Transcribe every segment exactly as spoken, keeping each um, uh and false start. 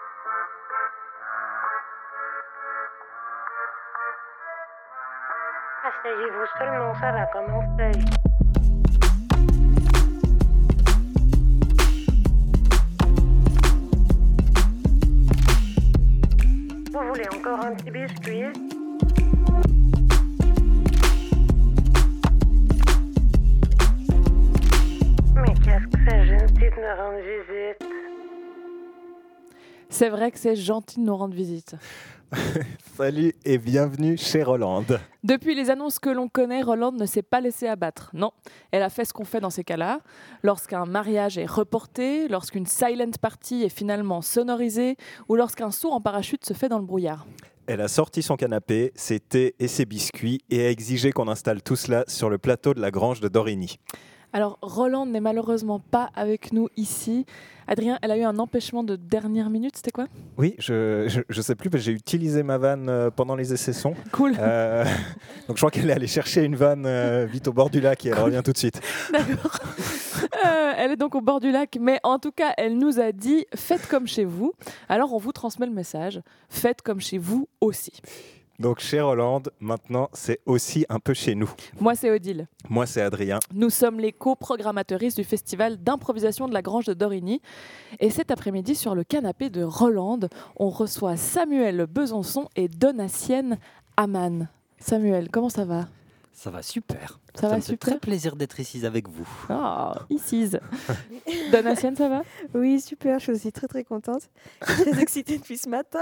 Asseyez-vous seulement, ça va commencer. Vous voulez encore un petit biscuit? Mais qu'est-ce que c'est gentil de nous rendre visite? C'est vrai que c'est gentil de nous rendre visite. Salut et bienvenue chez Rolande. Depuis les annonces que l'on connaît, Rolande ne s'est pas laissée abattre. Non, elle a fait ce qu'on fait dans ces cas-là. Lorsqu'un mariage est reporté, lorsqu'une silent party est finalement sonorisée ou lorsqu'un saut en parachute se fait dans le brouillard. Elle a sorti son canapé, ses thés et ses biscuits et a exigé qu'on installe tout cela sur le plateau de la grange de Dorigny. Alors, Rolande n'est malheureusement pas avec nous ici. Adrien, elle a eu un empêchement de dernière minute, c'était quoi ? Oui, je, je, je sais plus, parce que j'ai utilisé ma vanne euh, pendant les essais-sons. Cool. Euh, donc je crois qu'elle est allée chercher une vanne euh, vite au bord du lac et elle revient tout de suite. D'accord. Euh, elle est donc au bord du lac, mais en tout cas, elle nous a dit « Faites comme chez vous ». Alors, on vous transmet le message « Faites comme chez vous aussi ». Donc chez Rolande, maintenant, c'est aussi un peu chez nous. Moi, c'est Odile. Moi, c'est Adrien. Nous sommes les co-programmatrices du festival d'improvisation de la Grange de Dorigny. Et cet après-midi, sur le canapé de Rolande, on reçoit Samuel Besançon et Donatienne Aman. Samuel, comment ça va ? Ça va super. Ça, ça va me super. fait très plaisir d'être ici avec vous. Ah, oh, ici. Donatienne, ça va ? Oui, super. Je suis aussi très très contente. Très excitée depuis ce matin.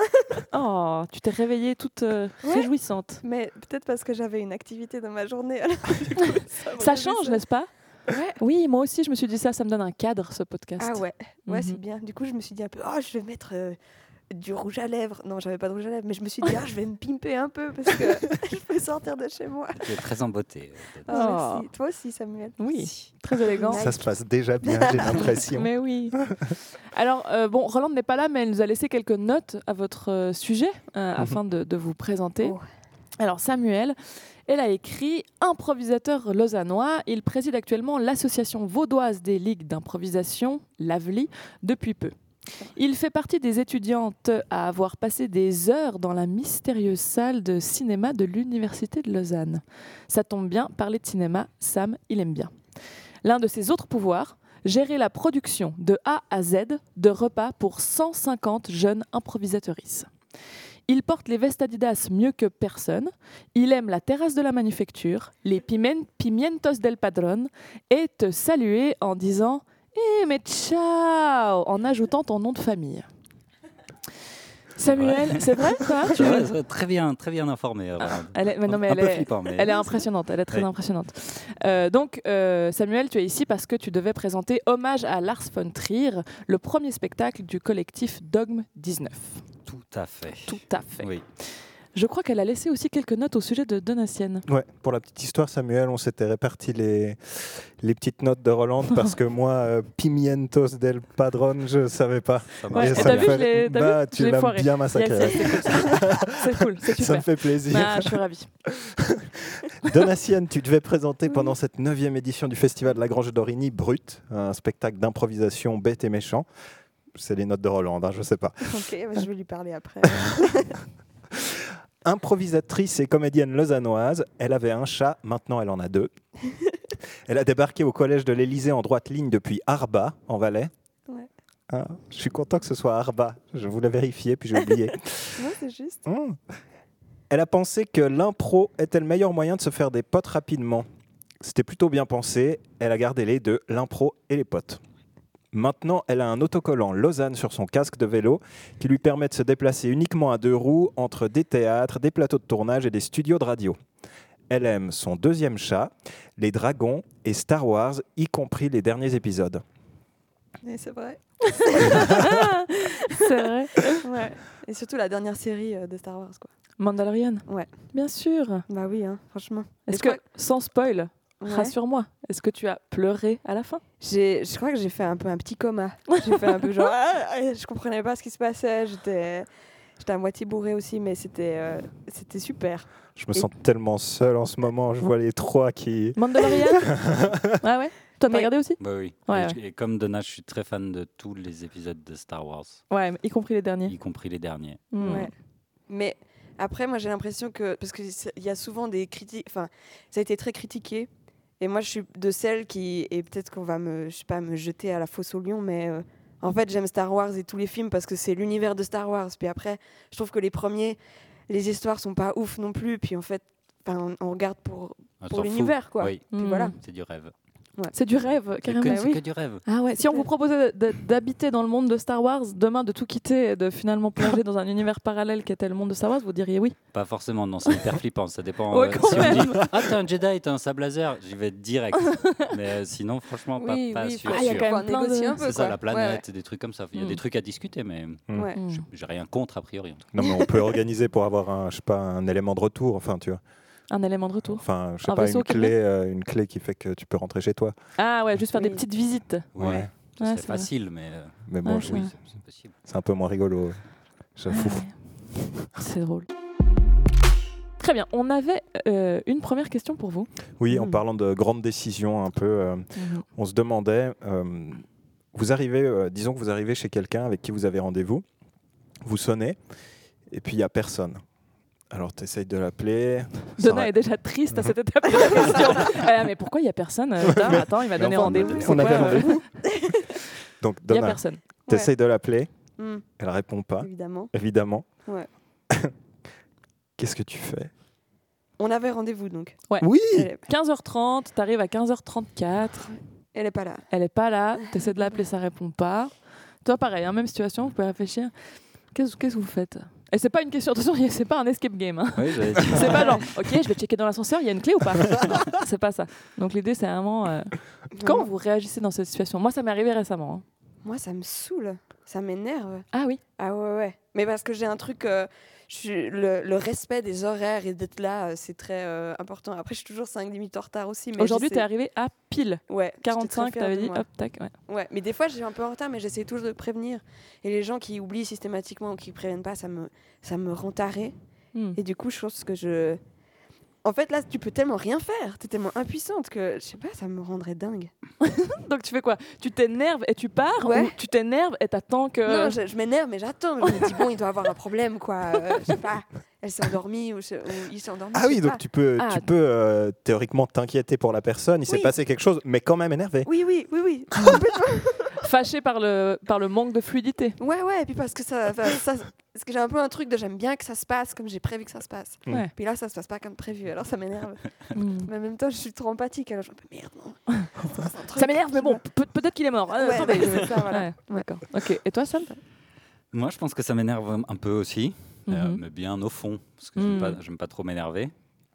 Oh, tu t'es réveillée toute euh, ouais. réjouissante. Mais peut-être parce que j'avais une activité dans ma journée. Alors, du coup, ça ça change, ça. n'est-ce pas ? Ouais. Oui, moi aussi, je me suis dit ça. Ça me donne un cadre, ce podcast. Ah ouais, ouais, Mm-hmm. c'est bien. Du coup, je me suis dit un peu, oh, je vais mettre euh, du rouge à lèvres. Non, j'avais pas de rouge à lèvres, mais je me suis dit, ah, je vais me pimper un peu parce que je peux sortir de chez moi. Tu es très en beauté. Oh, merci. Toi aussi, Samuel. Oui, très élégant. Ça se passe déjà bien, j'ai l'impression. Mais oui. Alors, euh, bon, Rolande n'est pas là, mais elle nous a laissé quelques notes à votre euh, sujet euh, mm-hmm. afin de, de vous présenter. Oh. Alors, Samuel, elle a écrit « Improvisateur lausannois ». Il préside actuellement l'association vaudoise des ligues d'improvisation, l'A V L I, depuis peu. Il fait partie des étudiantes à avoir passé des heures dans la mystérieuse salle de cinéma de l'Université de Lausanne. Ça tombe bien, parler de cinéma, Sam, il aime bien. L'un de ses autres pouvoirs, gérer la production de A à Z de repas pour cent cinquante jeunes improvisatrices. Il porte les vestes Adidas mieux que personne. Il aime la terrasse de la manufacture, les piment- pimientos del padrón et te saluer en disant « Eh, mais ciao !» en ajoutant ton nom de famille. Samuel, c'est vrai quoi tu ouais, c'est très bien, très bien informé. Ah, elle est, mais non, mais un elle, peu est, flippant, mais... elle est impressionnante, elle est très ouais. impressionnante. Euh, donc, euh, Samuel, tu es ici parce que tu devais présenter Hommage à Lars von Trier, le premier spectacle du collectif Dogme dix-neuf. Tout à fait. Tout à fait. Oui. Je crois qu'elle a laissé aussi quelques notes au sujet de Donatienne. Ouais, pour la petite histoire, Samuel, on s'était réparti les, les petites notes de Rolande parce que moi, euh, Pimientos del Padrón, je ne savais pas. Ouais, et ça t'as vu, fait... je bah, vu tu l'as foiré. bien massacré. Yes, yes, c'est cool, c'est super. Ça me fait plaisir. Bah, je suis ravie. Donatienne, tu devais présenter oui. pendant cette neuvième édition du Festival de la Grange de Dorigny, Brut, un spectacle d'improvisation bête et méchant. C'est les notes de Rolande, hein, je ne sais pas. Ok, bah, je vais lui parler après. Improvisatrice et comédienne lausannoise, elle avait un chat, maintenant elle en a deux. Elle a débarqué au collège de l'Élysée en droite ligne depuis Arba, en Valais. Ouais. Ah, je suis content que ce soit Arba, je voulais vérifier puis j'ai oublié. Ouais, c'est juste. Mmh. Elle a pensé que l'impro était le meilleur moyen de se faire des potes rapidement. C'était plutôt bien pensé, elle a gardé les deux, l'impro et les potes. Maintenant, elle a un autocollant Lausanne sur son casque de vélo qui lui permet de se déplacer uniquement à deux roues entre des théâtres, des plateaux de tournage et des studios de radio. Elle aime son deuxième chat, les dragons et Star Wars, y compris les derniers épisodes. Et c'est vrai. C'est vrai. Ouais. Et surtout la dernière série de Star Wars, quoi. Mandalorian. Ouais. Bien sûr. Bah oui, hein, franchement. Est-ce que, crois... sans spoil, ouais. rassure-moi, est-ce que tu as pleuré à la fin ? J'ai, je crois que j'ai fait un peu un petit coma. J'ai fait un peu genre, ah, je comprenais pas ce qui se passait. J'étais, j'étais à moitié bourrée aussi, mais c'était, euh, c'était super. Je me Et... sens tellement seul en ce moment. Je vois les trois qui. Mandalorian. Ah ouais. Toi, t'as Ouais. regardé aussi? Bah oui. Ouais, et, ouais. je- et comme Donna, je suis très fan de tous les épisodes de Star Wars, Ouais, y compris les derniers. y compris les derniers. Mm. Ouais. Mais après, moi, j'ai l'impression que parce qu'il y a souvent des critiques. Enfin, ça a été très critiqué. Et moi, je suis de celles qui et peut-être qu'on va me, je sais pas, me jeter à la fosse au lion, mais euh, en fait, j'aime Star Wars et tous les films parce que c'est l'univers de Star Wars. Puis après, je trouve que les premiers, les histoires sont pas ouf non plus. Puis en fait, on, on regarde pour On pour s'en fout. l'univers, quoi. Oui, Puis Mm. voilà. c'est du rêve. C'est du rêve, C'est carrément. que, Bah c'est oui. que du rêve. Ah ouais, si on vous proposait de- d'habiter dans le monde de Star Wars, demain de tout quitter et de finalement plonger dans un univers parallèle qui était le monde de Star Wars, vous diriez oui? Pas forcément, non, c'est hyper flippant. Ça dépend. Ouais, euh, quand si on me dit, même. ah, t'es un Jedi, t'as un sable laser, j'y vais direct. Mais euh, sinon, franchement, pas, Oui, pas oui, sûr. Ah, il y a sûr. quand même Faut plein de- négocier un peu, C'est ça, quoi. la planète, et des trucs comme ça. Il y a Mm. des trucs à discuter, mais Ouais. ouais. Mm. j'ai- j'ai rien contre, a priori. en tout cas. Non, mais on peut organiser pour avoir un, je sais pas, un élément de retour. Enfin, tu vois. Un élément de retour. Enfin, je sais Un pas, vaisseau une qui clé, euh, une clé qui fait que tu peux rentrer chez toi. Ah ouais, juste faire des Oui. petites visites. Ouais, Ouais. ça Ouais, serait c'est vrai. facile, mais euh, Mais bon, Ouais, je- c'est oui, vrai. c'est c'est possible. c'est un peu moins rigolo. J'avoue. Ouais. C'est drôle. Très bien, on avait euh, une première question pour vous. Oui, en Mm. parlant de grandes décisions, un peu, euh, on se demandait, euh, vous arrivez, euh, disons que vous arrivez chez quelqu'un avec qui vous avez rendez-vous, vous sonnez, et puis il n'y a personne. Alors tu essayes de l'appeler. ça Donna ra- est déjà triste à cette étape de la question. Ah, mais pourquoi il n'y a personne euh, Putain, Attends, il m'a Mais donné enfin, rendez-vous. on c'est avait quoi, euh, rendez-vous. Donc Il n'y a Donna, personne. tu essayes de l'appeler, Mm, elle répond pas, évidemment. évidemment. Ouais. Qu'est-ce que tu fais? On avait rendez-vous donc. Ouais. Oui. Elle est, quinze heures trente, t'arrives à quinze heures trente-quatre, elle est pas là. elle est pas là, t'essaies de l'appeler, ça répond pas. Toi, pareil, hein, même situation, vous pouvez réfléchir. Qu'est-ce qu'est-ce que vous faites? Et c'est pas une question, attention, c'est pas un escape game. Hein. Oui, j'allais dire. C'est pas genre, ok, je vais checker dans l'ascenseur, il y a une clé ou pas? Non, c'est pas ça. Donc l'idée, c'est vraiment. euh, Comment vous réagissez dans cette situation? Moi, ça m'est arrivé récemment. hein. Moi, ça me saoule. Ça m'énerve. Ah oui. Ah ouais, ouais. Mais parce que j'ai un truc. euh, je suis- le, le respect des horaires et d'être là, euh, c'est très euh, important. Après, je suis toujours cinq minutes en retard aussi. mais Aujourd'hui, j'essaie- t'es arrivé à pile. Ouais, j'étais quarante-cinq, très fière t'avais de dit, moi. hop, tac, ouais. Ouais, mais des fois, je suis un peu en retard, mais j'essaie toujours de prévenir. Et les gens qui oublient systématiquement ou qui préviennent pas, ça me, ça me rend taré. Hmm. Et du coup, je pense que je. En fait, là, tu peux tellement rien faire. T'es tellement impuissante que, je sais pas, ça me rendrait dingue. Donc tu fais quoi? Tu t'énerves et tu pars Ouais. ou tu t'énerves et t'attends que. Non, je, je m'énerve, mais j'attends. Je me dis, bon, il doit avoir un problème, quoi. Euh, je sais pas. Elle s'est endormie ou, je- ou il s'est endormi. Ah je oui, sais donc pas. tu peux, Ah. tu peux euh, théoriquement t'inquiéter pour la personne. Il s'est Oui. passé quelque chose, mais quand même énervé. Oui, oui, oui, oui. Complètement. Fâché par le, par le manque de fluidité. Ouais, ouais, et puis parce que ça, enfin, ça parce que j'ai un peu un truc de j'aime bien que ça se passe comme j'ai prévu que ça se passe. Mm. Ouais. Puis là, ça se passe pas comme prévu, alors ça m'énerve. Hmm. Mais en même temps, je suis trop empathique, alors je me dis merde, non. C'est un truc, Ça m'énerve, mais tu bon, vois. peut- peut-être qu'il est mort. Euh, Ouais, attendez. ouais, c'est ça, voilà. Ouais, d'accord. Ok. Et toi, Sam? Moi, je pense que ça m'énerve un peu aussi, euh, Mhm. mais bien au fond, parce que j'aime Mhm. pas, j'aime pas trop m'énerver.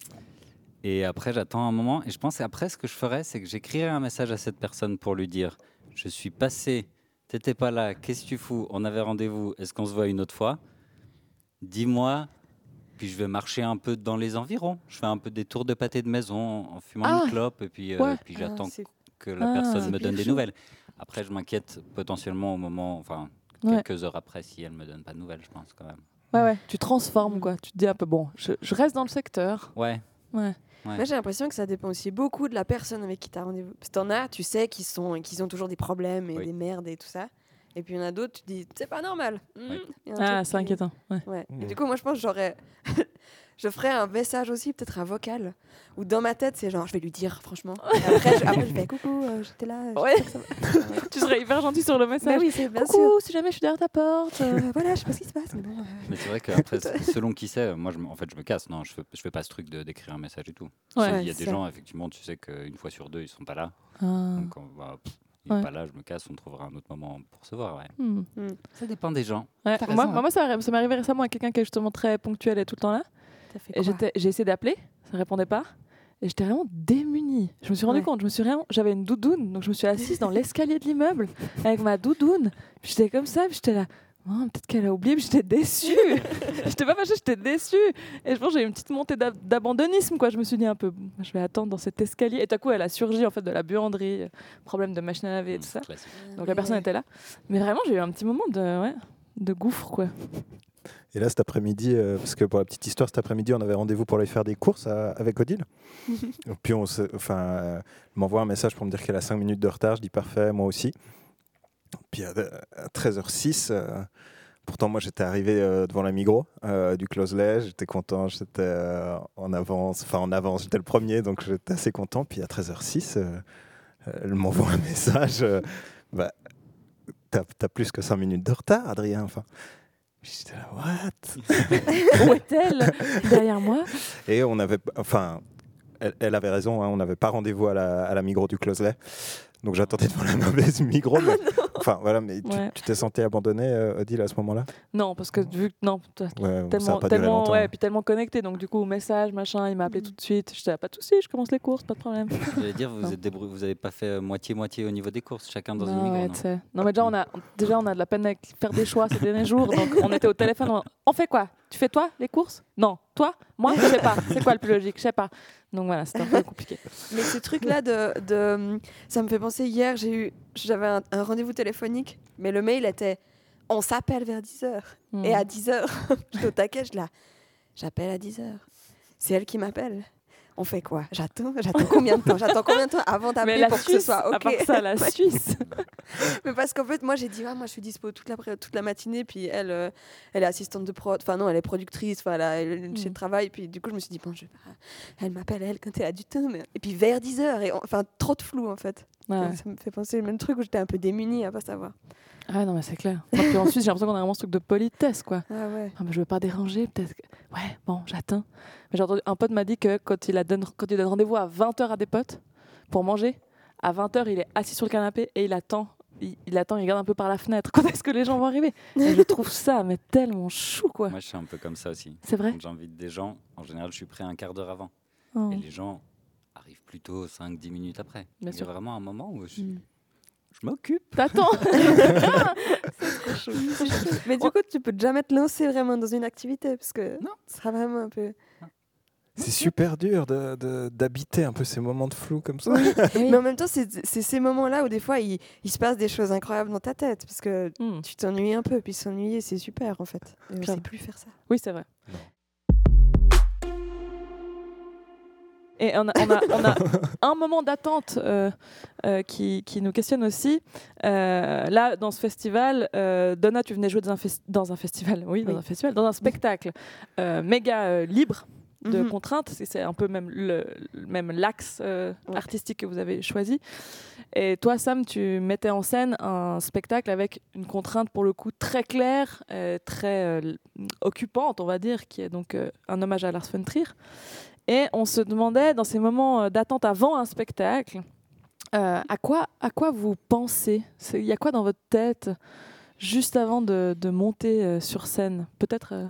Et après, j'attends un moment, et je pense qu'après, ce que je ferais, c'est que j'écrirais un message à cette personne pour lui dire « Je suis passé, t'étais pas là, qu'est-ce que tu fous? On avait rendez-vous, est-ce qu'on se voit une autre fois? Dis-moi, puis je vais marcher un peu dans les environs. Je fais un peu des tours de pâté de maison en fumant Ah. une clope, et puis, euh, Ouais. puis Ah, j'attends c'est- que la Ah. personne C'est me donne bien des chaud. nouvelles. Après, je m'inquiète potentiellement au moment, enfin, Ouais. quelques heures après, si elle me donne pas de nouvelles, je pense quand même. Ouais, ouais. Tu transformes, quoi. Tu te dis un peu, bon, je, je reste dans le secteur. Ouais. Ouais. Ouais. Moi, j'ai l'impression que ça dépend aussi beaucoup de la personne avec qui tu as rendez-vous. Parce que t'en as, tu sais, qui sont, qu'ils ont toujours des problèmes et Oui. des merdes et tout ça. Et puis il y en a d'autres, tu te dis, c'est pas normal. Mhm. Oui. Il y a un Ah, truc c'est qui- inquiétant. Ouais. Ouais. Mmh. Et du coup, moi, je pense que j'aurais. Je ferais un message aussi, peut-être un vocal. Ou dans ma tête, c'est genre, je vais lui dire, franchement. Et après, je, après, je fais coucou, euh, j'étais là. Ouais. j'espère que ça va. Tu serais hyper gentil sur le Mais message. oui, c'est bien sûr. Coucou, si jamais je suis derrière ta porte. euh, Euh, voilà, je sais pas ce qui se passe, mais bon. euh, Mais c'est vrai que après, selon qui c'est, moi, je, me- en fait, je me casse. Non, je fais, je fais pas ce truc de d'écrire un message et tout. Ouais. Il y a c'est des ça. gens, effectivement, tu sais qu'une fois sur deux, ils sont pas là. Ah. Donc, on va, pff, il est Ouais. pas là, je me casse, on trouvera un autre moment pour se voir. Ouais. Hmm. Ça dépend des gens. Ouais. T'as Moi, raison, hein. moi, ça, ça m'est arrivé récemment à quelqu'un qui est justement très ponctuel et tout le temps là. T'as fait Et quoi j'étais- j'ai essayé d'appeler, ça répondait pas. Et j'étais vraiment démunie. Je me suis rendu Ouais. compte, je me suis vraiment, j'avais une doudoune, donc je me suis assise dans l'escalier de l'immeuble avec ma doudoune. Puis j'étais comme ça, puis j'étais là. Oh, peut-être qu'elle a oublié, puis j'étais déçue. J'étais pas fâchée, j'étais déçue. Et je pense que j'ai eu une petite montée d'ab- d'abandonnisme, quoi. Je me suis dit un peu, bon, je vais attendre dans cet escalier. Et tout à coup, elle a surgi en fait de la buanderie, euh, problème de machine à laver et tout ça. Classique. Donc la personne était là. Mais vraiment, j'ai eu un petit moment de, ouais, de gouffre, quoi. Et là, cet après-midi, euh, parce que pour la petite histoire, cet après-midi, on avait rendez-vous pour aller faire des courses à- avec Odile. Et puis, on se, enfin, euh, elle m'envoie un message pour me dire qu'elle a cinq minutes de retard. Je dis parfait, moi aussi. Puis à, à treize heures six, euh, pourtant, moi, j'étais arrivé euh, devant la Migros euh, du Closelet. J'étais content, j'étais euh, en avance. Enfin, en avance, j'étais le premier, donc j'étais assez content. Puis à treize heures six, euh, elle m'envoie un message. Euh, bah, t'as, t'as plus que cinq minutes de retard, Adrien. Enfin, j'étais là, what? Où est-elle? Derrière moi. Et on avait, enfin, elle, elle avait raison. Hein, on n'avait pas rendez-vous à la, à la Migros du Closelet. Donc j'attendais devant la mauvaise Migros. Mais, enfin voilà, mais tu, Ouais. tu t'es senti abandonné, euh, Odile, à ce moment-là? Non, parce que vu que non, toi, Ouais, ça tellement, a pas duré tellement, longtemps. ouais, puis tellement connecté, donc du coup message, machin, il m'a appelé tout de suite. J'étais là, pas de souci, je commence les courses, pas de problème. J'allais dire, vous Non. êtes débrou- vous avez pas fait euh, moitié-moitié au niveau des courses, chacun dans une non, Migros, ouais, non tu sais. Non, mais déjà on a, déjà on a de la peine à faire des choix ces derniers jours, donc on était au téléphone. On, on fait quoi? Tu fais toi les courses? Non, toi? Moi? Je sais pas. C'est quoi le plus logique? Je sais pas. Donc voilà, c'était un peu compliqué. Mais ce truc-là, de, de, ça me fait penser, hier, j'ai eu, j'avais un, un rendez-vous téléphonique, mais le mail était « On s'appelle vers dix heures Hmm. Et à dix heures, j'étais au taquet, je là, j'appelle à dix heures. C'est elle qui m'appelle. On fait quoi? J'attends J'attends combien de temps? J'attends combien de temps avant Mais d'appeler la pour Suisse, que ce soit à OK? part ça, la Suisse. Mais parce qu'en fait, moi, j'ai dit, ah, moi, je suis dispo toute la, toute la matinée. Puis elle, euh, elle est assistante de prod. Enfin, non, elle est productrice. Enfin, elle, a- elle est chez Mm. le travail. Puis du coup, je me suis dit, bon, je vais pas- elle m'appelle, elle, quand elle a du temps. Mais... Et puis vers dix heures. Et on- Enfin, trop de flou, en fait. Ouais. Ça me fait penser le même truc où j'étais un peu démunie à pas savoir. Ah non, mais c'est clair. Et puis en Suisse, j'ai l'impression qu'on a vraiment ce truc de politesse, quoi. Ah ouais. Ah, mais je veux pas déranger, peut-être. que- Ouais, bon, j'attends. Mais j'ai entendu, un pote m'a dit que quand il, a donne, quand il donne rendez-vous à vingt heures à des potes pour manger, à vingt heures, il est assis sur le canapé et il attend. Il, il attend, il regarde un peu par la fenêtre. Quand est-ce que les gens vont arriver? Et je trouve ça mais tellement chou, quoi. Moi, je suis un peu comme ça aussi. C'est vrai? Quand j'invite des gens, en général, je suis prêt un quart d'heure avant. Oh. Et les gens arrivent plutôt cinq dix minutes après. Bien Il y a sûr. vraiment un moment où je, Mm. je m'occupe. T'attends. Mais du coup, tu peux jamais te lancer vraiment dans une activité parce que Non. ce sera vraiment un peu. C'est super dur de, de- d'habiter un peu ces moments de flou comme ça. Oui. Mais en même temps, c'est c'est ces moments-là où des fois, il, il se passe des choses incroyables dans ta tête parce que Mm. tu t'ennuies un peu. Puis s'ennuyer, c'est super en fait. Et on Grave. sait plus faire ça. Oui, c'est vrai. Non. Et on a, on a, on a un moment d'attente euh, euh, qui, qui nous questionne aussi. Euh, là, dans ce festival, euh, Donna, tu venais jouer dans un, fes- dans un festival, oui, dans Oui. un festival, dans un spectacle euh, méga euh, libre de Mhm. contraintes. C'est, c'est un peu même, le, le- même l'axe euh, Ouais. artistique que vous avez choisi. Et toi, Sam, tu mettais en scène un spectacle avec une contrainte pour le coup très claire, euh, très euh, occupante, on va dire, qui est donc euh, un hommage à Lars von Trier. Et on se demandait, dans ces moments euh, d'attente avant un spectacle, euh, à, quoi, à quoi vous pensez? Il y a quoi dans votre tête juste avant de, de monter euh, sur scène? Peut-être... euh,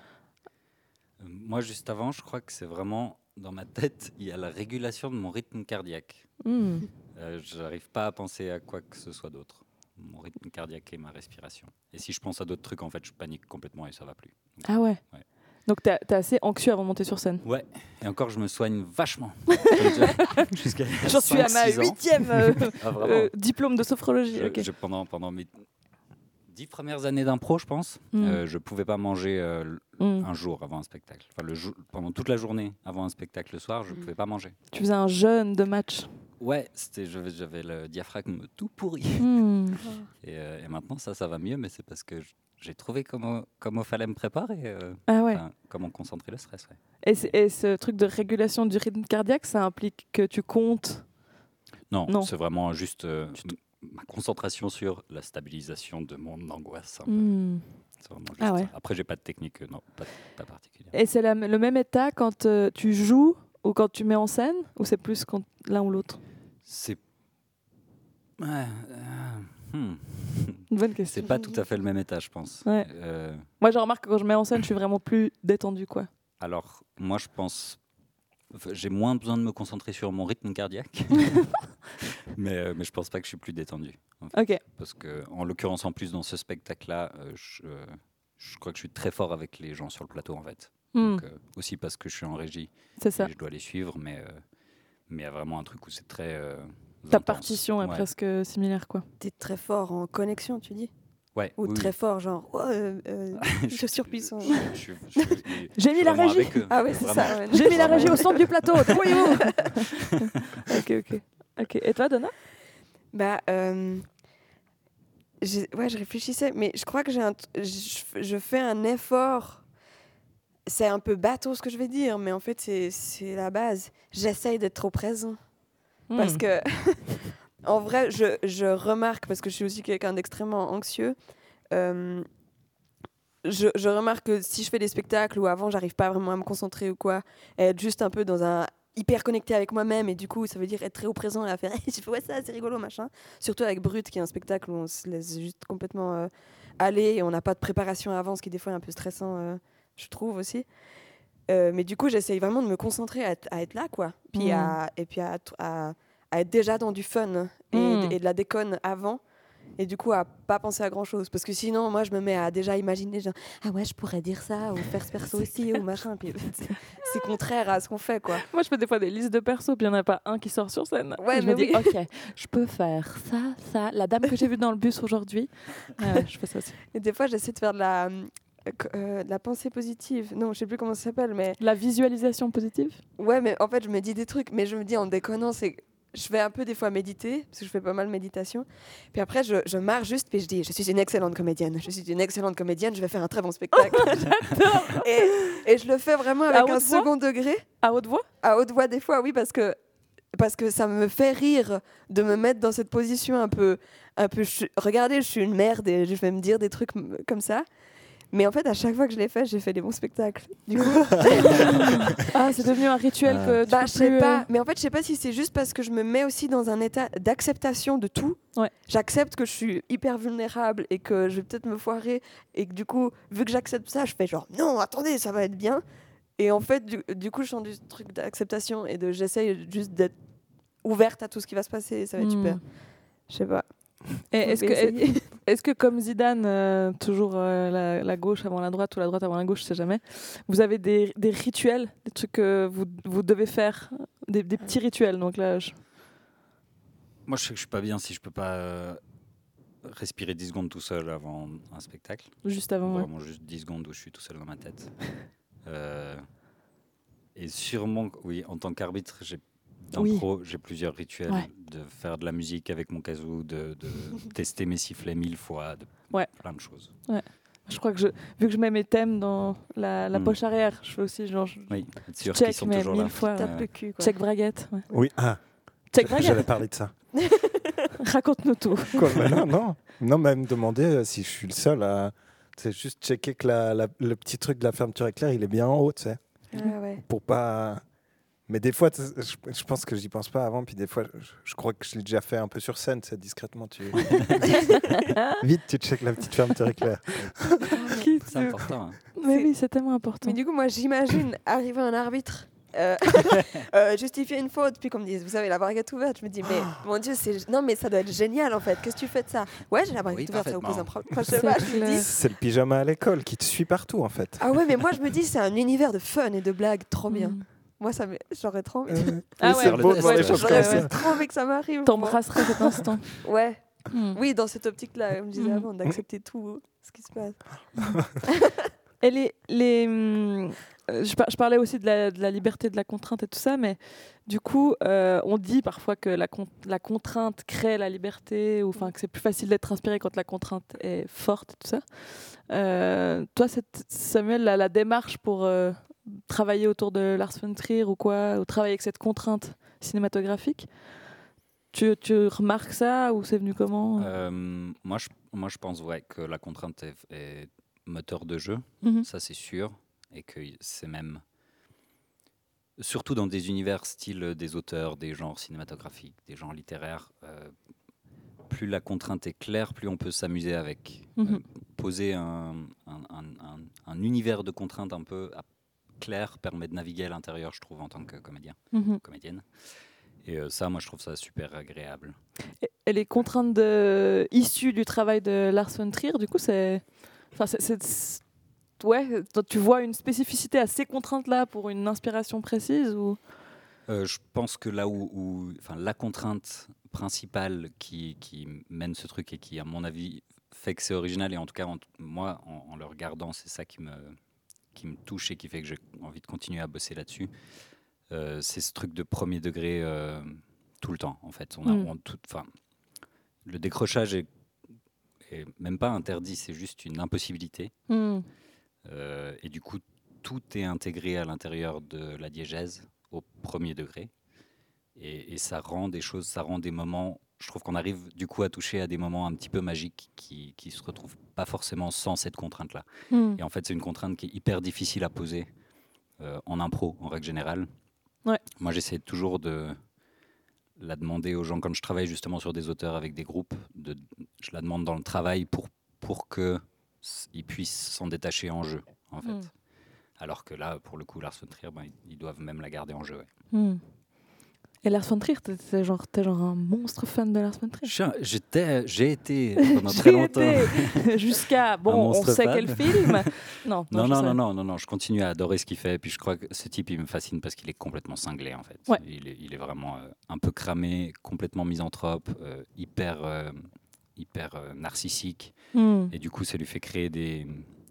Euh, Moi, juste avant, je crois que c'est vraiment dans ma tête, il y a la régulation de mon rythme cardiaque. hmm. Euh, j'arrive pas à penser à quoi que ce soit d'autre. Mon rythme cardiaque et ma respiration. Et si je pense à d'autres trucs, en fait, je panique complètement et ça va plus. Donc, Ah ouais, Ouais. Donc t'es t'es assez anxieux avant de monter sur scène. Ouais, et encore, je me soigne vachement. Déjà, jusqu'à il y a J'en suis à cinq, ma six ans. huitième euh, Ah, vraiment. euh, diplôme de sophrologie. Je- ok. je- pendant, pendant mes dix premières années d'impro, je pense, Mm. euh, je pouvais pas manger euh, l- Hmm. un jour avant un spectacle. Enfin, le jou- pendant toute la journée avant un spectacle le soir, je Mm. pouvais pas manger. Tu faisais un jeûne de match. Ouais, c'était, j'avais, j'avais le diaphragme tout pourri. Hmm. Et, euh, et maintenant, ça, ça va mieux, mais c'est parce que j- j'ai trouvé comment, comment fallait me préparer, euh, Ah ouais. enfin, comment concentrer le stress. Ouais. Et, c'est- et ce truc de régulation du rythme cardiaque, ça implique que tu comptes. Non, Non. c'est vraiment juste euh, m- ma concentration sur la stabilisation de mon angoisse. un peu. Hmm. C'est vraiment juste Ah ouais. ça. Après, j'ai pas de technique, euh, non, pas, pas particulière. Et c'est la- le même état quand euh, tu joues ou quand tu mets en scène, ou c'est plus quand l'un ou l'autre? C'est. Ouais, euh, hmm. Une bonne question. C'est pas tout à fait le même état, je pense. Ouais. Euh, Moi, je remarque que quand je mets en scène, je suis vraiment plus détendue, quoi. alors, moi, je pense. enfin, J'ai moins besoin de me concentrer sur mon rythme cardiaque, mais, euh, mais je pense pas que je suis plus détendu. en fait. Ok. Parce que, en l'occurrence, en plus, dans ce spectacle-là, euh, je, euh, je crois que je suis très fort avec les gens sur le plateau, en fait. Hmm. Donc, euh, aussi parce que je suis en régie C'est ça. et je dois les suivre, mais euh, mais il y a vraiment un truc où c'est très. euh, Ta intense. partition est Ouais. presque similaire, quoi. T'es très fort en connexion, tu dis. Ouais, Ou oui, très oui. fort, genre, oh, euh, euh, je surpuissant. Je- je- je- je- je- J'ai mis je suis la vraiment régie. avec eux, Ah ouais, c'est vraiment. ça. ouais. J'ai mis la Vraiment. régie au centre du plateau. Débrouillez-vous. Ok, ok. Ok. Et toi, Donna? Bah, euh, j'ai- ouais, je réfléchissais, mais je crois que j'ai un, t- je, je fais un effort. C'est un peu bateau ce que je vais dire, mais en fait, c'est, c'est la base. J'essaye d'être trop présent. Parce Hmm. que, en vrai, je, je remarque, parce que je suis aussi quelqu'un d'extrêmement anxieux, euh, je, je remarque que si je fais des spectacles où avant, j'arrive pas vraiment à me concentrer ou quoi, et être juste un peu dans un hyper connecté avec moi-même, et du coup, ça veut dire être très au présent et à faire je fais ouais, ça, c'est rigolo, machin. Surtout avec Brut, qui est un spectacle où on se laisse juste complètement euh, aller et on n'a pas de préparation avant, ce qui des fois est un peu stressant, euh, je trouve aussi. Euh, mais du coup, j'essaye vraiment de me concentrer à, être- à être là, quoi. Puis Mm. à, et puis à, à- à être déjà dans du fun et, Mm. et de la déconne avant. Et du coup, à pas penser à grand chose. Parce que sinon, moi, je me mets à déjà imaginer, genre, ah ouais, je pourrais dire ça, ou faire ce perso aussi, ou machin. Puis c'est- c'est contraire à ce qu'on fait, quoi. Moi, je fais des fois des listes de persos, puis il n'y en a pas un qui sort sur scène. Ouais, Et je mais me dis, oui. ok, je peux faire ça, ça. La dame que j'ai vue dans le bus aujourd'hui. Ah ouais, je fais ça aussi. Et des fois, j'essaie de faire de la, euh, euh, de la pensée positive. Non, je sais plus comment ça s'appelle, mais La visualisation positive. ouais, mais en fait, je me dis des trucs, mais je me dis en déconnant, c'est je fais un peu des fois méditer, parce que je fais pas mal de méditation. Puis après, je, je marche juste, puis je dis, je suis une excellente comédienne. Je suis une excellente comédienne, je vais faire un très bon spectacle. et, et je le fais vraiment avec À un haute voix second degré, À haute voix. à haute voix des fois, oui, parce que, parce que ça me fait rire de me mettre dans cette position un peu... Un peu je suis- regardez, je suis une merde et je vais me dire des trucs m- comme ça. Mais en fait, à chaque fois que je l'ai fait, j'ai fait des bons spectacles. Du coup, Ah, c'est devenu un rituel Ah. que tu bah, peux je sais plus, pas. euh, Mais en fait, je sais pas si c'est juste parce que je me mets aussi dans un état d'acceptation de tout. Ouais. J'accepte que je suis hyper vulnérable et que je vais peut-être me foirer. Et que du coup, vu que j'accepte ça, je fais genre non, attendez, ça va être bien. Et en fait, du, du coup, je sens du truc d'acceptation et de j'essaye juste d'être ouverte à tout ce qui va se passer. Et ça va être Hmm. super. Je sais pas. Et Vous est-ce pouvez que, essayer. est-ce que comme Zidane, euh, toujours euh, la, la gauche avant la droite ou la droite avant la gauche, je sais jamais, vous avez des, des rituels, des trucs que vous, vous devez faire, des, des petits rituels. Donc là, je- Moi, je sais que je suis pas bien si je peux pas euh, respirer dix secondes tout seul avant un spectacle. juste avant. ouais. Vraiment juste dix secondes où je suis tout seul dans ma tête. Euh, et sûrement, oui, en tant qu'arbitre, j'ai d'impro, j'ai plusieurs rituels Ouais. de faire de la musique avec mon kazoo, de, de tester mes sifflets mille fois, de Ouais. plein de choses. Je crois que je, vu que je mets mes thèmes dans la, la Mm. poche arrière, je fais aussi genre je- Oui, être sûr check, qu'ils sont mais toujours mille là. fois, Tape ouais. le cul, quoi. check braguette. Ouais. Oui, ah, Check braguette. j'allais parler de ça. Raconte-nous tout. Quoi, mais non, non. Non, mais me demander euh, si je suis le seul à. C'est juste checker que la, la- le petit truc de la fermeture éclair, il est bien en haut, tu sais. Ah ouais. Pour pas. Mais des fois, tu sais, je, je pense que j'y pense pas avant, puis des fois, je, je crois que je l'ai déjà fait un peu sur scène, c'est discrètement. Tu... Vite, tu checkes la petite fermeture éclair. Qui C'est tu- important. hein. Mais C'est- oui, c'est tellement important. Mais du coup, moi, j'imagine arriver un arbitre, euh, euh, justifier une faute, puis qu'on me dise, vous avez la braguette ouverte. Je me dis, mais mon Dieu, c'est non, mais ça doit être génial en fait. Qu'est-ce que tu fais de ça? Ouais, j'ai la braguette Oui, ouverte, ça vous pose un parfaitement. problème. Enfin, je sais C'est pas, je me clair. dis. C'est le pyjama à l'école qui te suit partout, en fait. Ah ouais, mais moi, je me dis, c'est un univers de fun et de blagues trop bien. Mm. Moi, ça me- j'aurais trop envie. Euh, Ah oui, ouais, c'est beau de ouais, voir des ouais, choses J'aurais comme ça. trop envie que ça m'arrive. T'embrasserais cet instant. moi. Ouais, Mm. oui, dans cette optique-là, comme je disais Mm. avant, d'accepter tout ce qui se passe. Et les, les, hum, euh, je, par- je parlais aussi de la, de la liberté, de la contrainte et tout ça, mais du coup, euh, on dit parfois que la, con- la contrainte crée la liberté, ou enfin que c'est plus facile d'être inspiré quand la contrainte est forte, et tout ça. Euh, toi, cette- Samuel, la, la démarche pour euh, travailler autour de Lars von Trier ou quoi, ou travailler avec cette contrainte cinématographique, tu, tu remarques ça ou c'est venu comment? Euh, moi, je, moi, je pense ouais, que la contrainte est, est moteur de jeu, Mhm. ça c'est sûr, et que c'est même, surtout dans des univers style des auteurs, des genres cinématographiques, des genres littéraires, euh, plus la contrainte est claire, plus on peut s'amuser avec. Mhm. Euh, poser un, un, un- un- un univers de contraintes un peu à- clair permet de naviguer à l'intérieur, je trouve, en tant que comédien, Mhm. comédienne. Et euh, ça, moi, je trouve ça super agréable. Et- Et les contraintes de... issues du travail de Lars von Trier, du coup, c'est... Enfin, c'est... c'est- Ouais, toi, tu vois une spécificité à ces contraintes-là pour une inspiration précise ou... Euh, je pense que là où, où- enfin, la contrainte principale qui, qui mène ce truc et qui, à mon avis, fait que c'est original. Et en tout cas, en, moi, en, en le regardant, c'est ça qui me, qui me touche et qui fait que j'ai envie de continuer à bosser là-dessus. Euh, c'est ce truc de premier degré euh, tout le temps, en fait. On a, Mm. on, tout, le décrochage est, est même pas interdit, c'est juste une impossibilité. Mm. Euh, et du coup, tout est intégré à l'intérieur de la diégèse au premier degré. Et, et ça rend des choses, ça rend des moments... Je trouve qu'on arrive du coup à toucher à des moments un petit peu magiques qui qui se retrouvent pas forcément sans cette contrainte-là. Mm. Et en fait, c'est une contrainte qui est hyper difficile à poser euh, en impro, en règle générale. Ouais. Moi, j'essaie toujours de la demander aux gens, quand je travaille justement sur des auteurs avec des groupes, de, je la demande dans le travail pour, pour qu'ils puissent s'en détacher en jeu, en fait. Mm. Alors que là, pour le coup, Lars von Trier, ben, ils doivent même la garder en jeu. Ouais. Mm. Et Lars von Trier, t'es, t'es genre, t'es genre un monstre fan de Lars von Trier. Je- J'étais, j'ai été pendant très J'ai longtemps. été jusqu'à, Un bon, on monstre sait fan. quel film. Non, Non, je non, sais. non, non, non, non, je continue à adorer ce qu'il fait. Et puis je crois que ce type, il me fascine parce qu'il est complètement cinglé, en fait. Ouais. Il, est, il est vraiment euh, un peu cramé, complètement misanthrope, euh, hyper, euh, hyper euh, narcissique. Mm. Et du coup, ça lui fait créer des,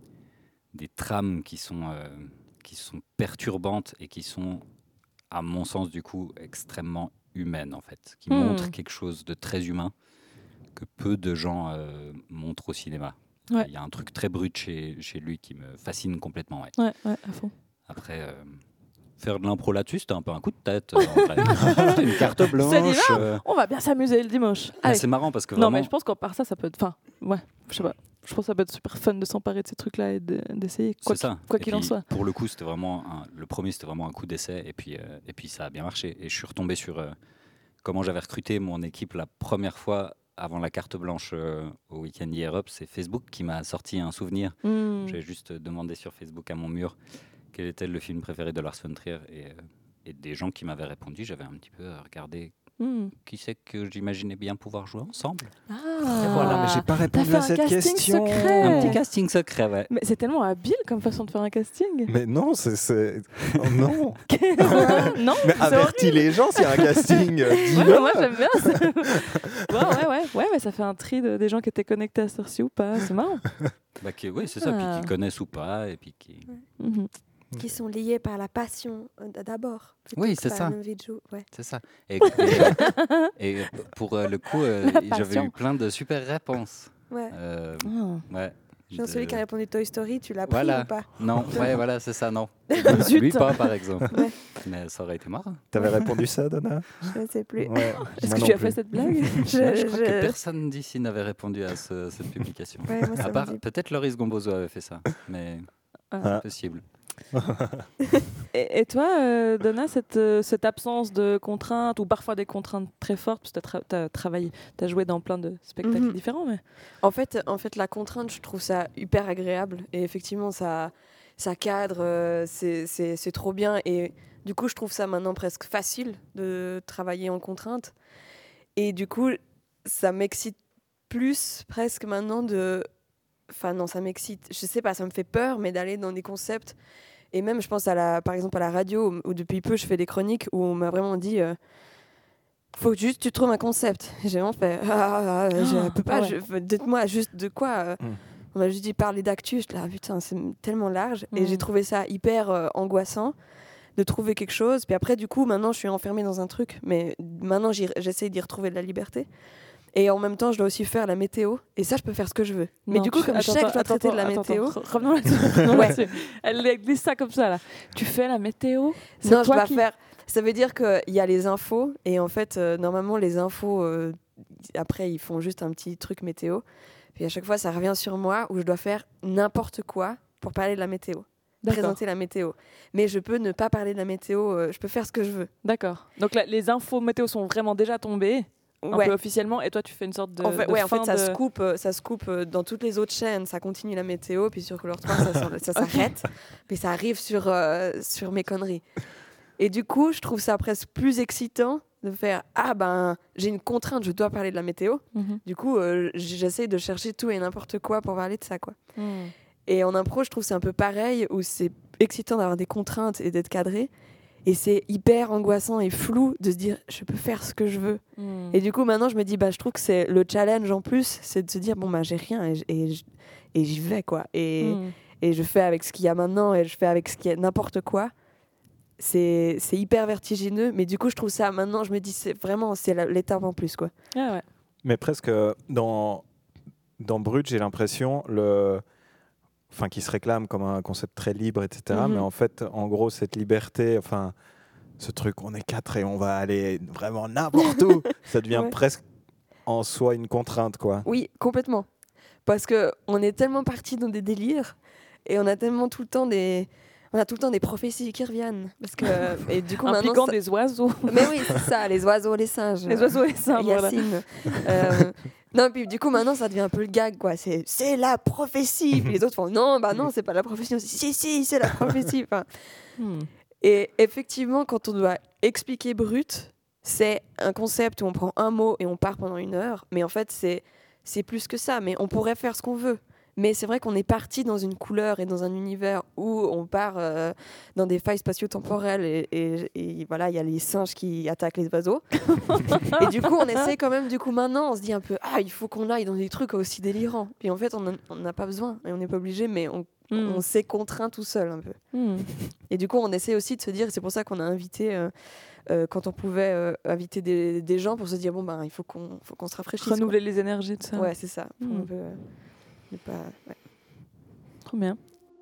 des trames qui sont, euh, qui sont perturbantes et qui sont, à mon sens, du coup, extrêmement humaines, en fait. Qui Hmm. montrent quelque chose de très humain que peu de gens euh, montrent au cinéma. Ouais. Il y a un truc très brut chez, chez lui qui me fascine complètement. Ouais. Ouais, ouais, à fond. Après, euh, faire de l'impro là-dessus, c'était un peu un coup de tête. euh, en vrai. C'était une carte blanche. C'est divin. euh. On va bien s'amuser le dimanche. Ah, Allez. c'est marrant parce que Non, vraiment, mais je pense qu'en part ça, ça peut être. Enfin, ouais, je sais pas. Je pense que ça peut être super fun de s'emparer de ces trucs-là et de- d'essayer, quoi c'est qu'il, ça. quoi Et qu'il en puis, soit. Pour le coup, c'était vraiment un- le premier, c'était vraiment un coup d'essai, et puis euh, et puis ça a bien marché. Et je suis retombé sur euh, comment j'avais recruté mon équipe la première fois avant la carte blanche euh, au Week-end Europe. C'est Facebook qui m'a sorti un souvenir. Mm. J'ai juste demandé sur Facebook à mon mur quel était le film préféré de Lars von Trier, et, euh, et des gens qui m'avaient répondu, j'avais un petit peu euh, regardé Mm. qui c'est que j'imaginais bien pouvoir jouer ensemble. Ah, Et voilà, mais j'ai pas T'as répondu fait à un cette casting question. secret. Un Ouais. petit casting secret, ouais. Mais c'est tellement habile comme façon de faire un casting. Mais non, c'est... c'est... Oh non. Non, Mais c'est avertis les gens s'il y a un casting. euh, Ouais, dis-le. mais moi j'aime bien. ça. ouais, ouais, ouais, ouais, mais ça fait un tri de, des gens qui étaient connectés à cette heure-ci ou pas. C'est marrant. Bah, qui, oui, c'est ça, puis Ah. qui connaissent ou pas, et puis qui... Mhm. Qui sont liés par la passion euh, d- d'abord. plutôt Oui, que c'est par ça. l'envie de jouer. Ouais. C'est ça. Et, et, euh, et pour euh, le coup, euh, La j'avais passion. eu plein de super réponses. Ouais. Euh, Ah. ouais. Genre De- celui qui a répondu Toy Story, tu l'as pris Voilà. ou pas? Non, ouais, voilà, c'est ça, non. Zut. Lui pas, par exemple. Ouais. Mais ça aurait été marrant. T'avais répondu ça, Donna? Je ne sais plus. Ouais, Est-ce moi que non tu as plus. fait cette blague Je- Ouais, je crois je- que personne d'ici n'avait répondu à ce- cette publication. Ouais, moi, ça À me part, dit- peut-être Loris Gombozo avait fait ça, mais Ah. c'est possible. Et, et toi, euh, Donna, cette, euh, cette absence de contraintes, ou parfois des contraintes très fortes, parce que tu as travaillé, tu as joué dans plein de spectacles Mhm. différents, mais... En fait, en fait, la contrainte, je trouve ça hyper agréable. Et effectivement, ça, ça cadre, euh, c'est, c'est, c'est trop bien. Et du coup, je trouve ça maintenant presque facile de travailler en contrainte. Et du coup, ça m'excite plus presque maintenant de... Enfin non, ça m'excite. Je sais pas, ça me fait peur, mais d'aller dans des concepts. Et même, je pense à la, par exemple à la radio, où depuis peu, je fais des chroniques où on m'a vraiment dit... euh, faut juste que tu trouves un concept. J'ai vraiment fait... Ah, ah, ah, je Ah, peux pas, ah ouais. je- dites-moi juste de quoi... euh, Mm. On m'a juste dit parler d'actu. Je là, putain, c'est tellement large. Et Mm. j'ai trouvé ça hyper euh, angoissant de trouver quelque chose. Puis après, du coup, maintenant, je suis enfermée dans un truc. Mais maintenant, j'y- j'essaie d'y retrouver de la liberté. Et en même temps, je dois aussi faire la météo. Et ça, je peux faire ce que je veux. Mais Non, du coup, tu- comme je attends, sais que je dois attends, traiter de la attends, météo... attends, re- Revenons là-dessus. revenons Ouais. là-dessus. Elle glisse ça comme ça, là. Tu fais la météo. C'est Non, je toi dois qui... faire... Ça veut dire qu'il y a les infos. Et en fait, euh, normalement, les infos... euh, après, ils font juste un petit truc météo. Puis à chaque fois, ça revient sur moi où je dois faire n'importe quoi pour parler de la météo. D'accord. Présenter la météo. Mais je peux ne pas parler de la météo. euh, je peux faire ce que je veux. D'accord. Donc là, les infos météo sont vraiment déjà tombées, un Ouais. peu officiellement, et toi, tu fais une sorte de. En fait, de ouais, en fin fait, ça de- se coupe, euh, ça se coupe euh, dans toutes les autres chaînes. Ça continue la météo, puis sur Couleur trois, ça, s'en- ça s'arrête, puis ça arrive sur euh, sur mes conneries. Et du coup, je trouve ça presque plus excitant de faire ah ben j'ai une contrainte, je dois parler de la météo. Mhm. Du coup, euh, j'essaie de chercher tout et n'importe quoi pour parler de ça, quoi. Mhm. Et en impro, je trouve que c'est un peu pareil, où c'est excitant d'avoir des contraintes et d'être cadré. Et c'est hyper angoissant et flou de se dire je peux faire ce que je veux. Mm. Et du coup maintenant je me dis bah je trouve que c'est le challenge en plus, c'est de se dire bon bah j'ai rien et, j- et, j- et j'y vais quoi. Et, Mm. et je fais avec ce qu'il y a maintenant et je fais avec ce qu'il y a n'importe quoi. C'est c'est hyper vertigineux, mais du coup je trouve ça maintenant je me dis c'est vraiment c'est la- l'étape en plus quoi. Ah ouais. Mais presque euh, dans, dans Brut, j'ai l'impression, le... enfin, qui se réclame comme un concept très libre, et cetera. Mhm. Mais en fait, en gros, cette liberté, enfin, ce truc, on est quatre et on va aller vraiment n'importe où, ça devient Ouais. presque en soi une contrainte, quoi. Oui, complètement. Parce que on est tellement parti dans des délires et on a tellement tout le temps des on a tout le temps des prophéties qui reviennent parce que et du coup maintenant Impliquant ça- des oiseaux. mais oui, c'est ça, les oiseaux, les singes. Les oiseaux et les singes, voilà. Yacine. Euh, non, puis du coup, maintenant, ça devient un peu le gag, quoi. C'est, c'est la prophétie. Puis les autres font non, bah non, c'est pas la prophétie. On dit, si, si, c'est la prophétie. Enfin, Hmm. et effectivement, quand on doit expliquer Brut, c'est un concept où on prend un mot et on part pendant une heure. Mais en fait, c'est, c'est plus que ça. Mais on pourrait faire ce qu'on veut. Mais c'est vrai qu'on est parti dans une couleur et dans un univers où on part euh, dans des failles spatio-temporelles et, et- et voilà, il y a les singes qui attaquent les oiseaux. Et du coup, on essaie quand même, du coup, maintenant, on se dit un peu, ah, il faut qu'on aille dans des trucs aussi délirants. Puis en fait, on en- on n'a pas besoin et on n'est pas obligé, mais on, Hmm. on s'est contraint tout seul un peu. Hmm. Et du coup, on essaie aussi de se dire, c'est pour ça qu'on a invité, euh, euh, quand on pouvait euh, inviter des, des gens pour se dire, bon, ben, il faut qu'on, faut qu'on se rafraîchisse. quoi. Renouveler les énergies de ça. Ouais, c'est ça. Pour Hmm. un peu, euh, ne pas, ouais. Trop bien.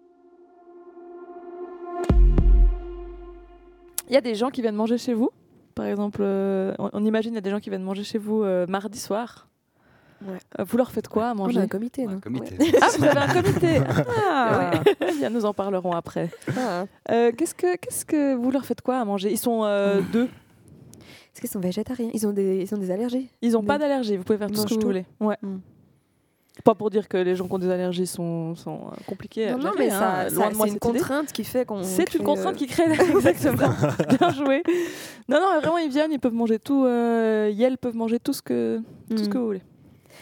Il y a des gens qui viennent manger chez vous. Par exemple, euh, on, on imagine il y a des gens qui viennent manger chez vous euh, mardi soir. Ouais. Euh, vous leur faites quoi à On manger a un comité, Un non comité. Ouais. Ah, vous avez un comité. Ah, bien, nous en parlerons après. Ah, Euh, qu'est-ce que qu'est-ce que vous leur faites quoi à manger? Ils sont euh, deux. Est-ce qu'ils sont végétariens? Ils ont des, ils ont des allergies? Ils n'ont Mais- pas d'allergie. Vous pouvez faire tout ce Mange que vous tout. voulez. Ouais. Mm. Pas pour dire que les gens qui ont des allergies sont, sont euh, compliqués à Non, non, gérer, mais ça, hein. ça- Loin de moi c'est une cette idée. contrainte qui fait qu'on. C'est crée, une contrainte euh, qui crée exactement. Bien joué. Non, non, mais vraiment, ils viennent, ils peuvent manger tout. Euh, Yel peuvent manger tout ce que tout ce Mm. que vous voulez.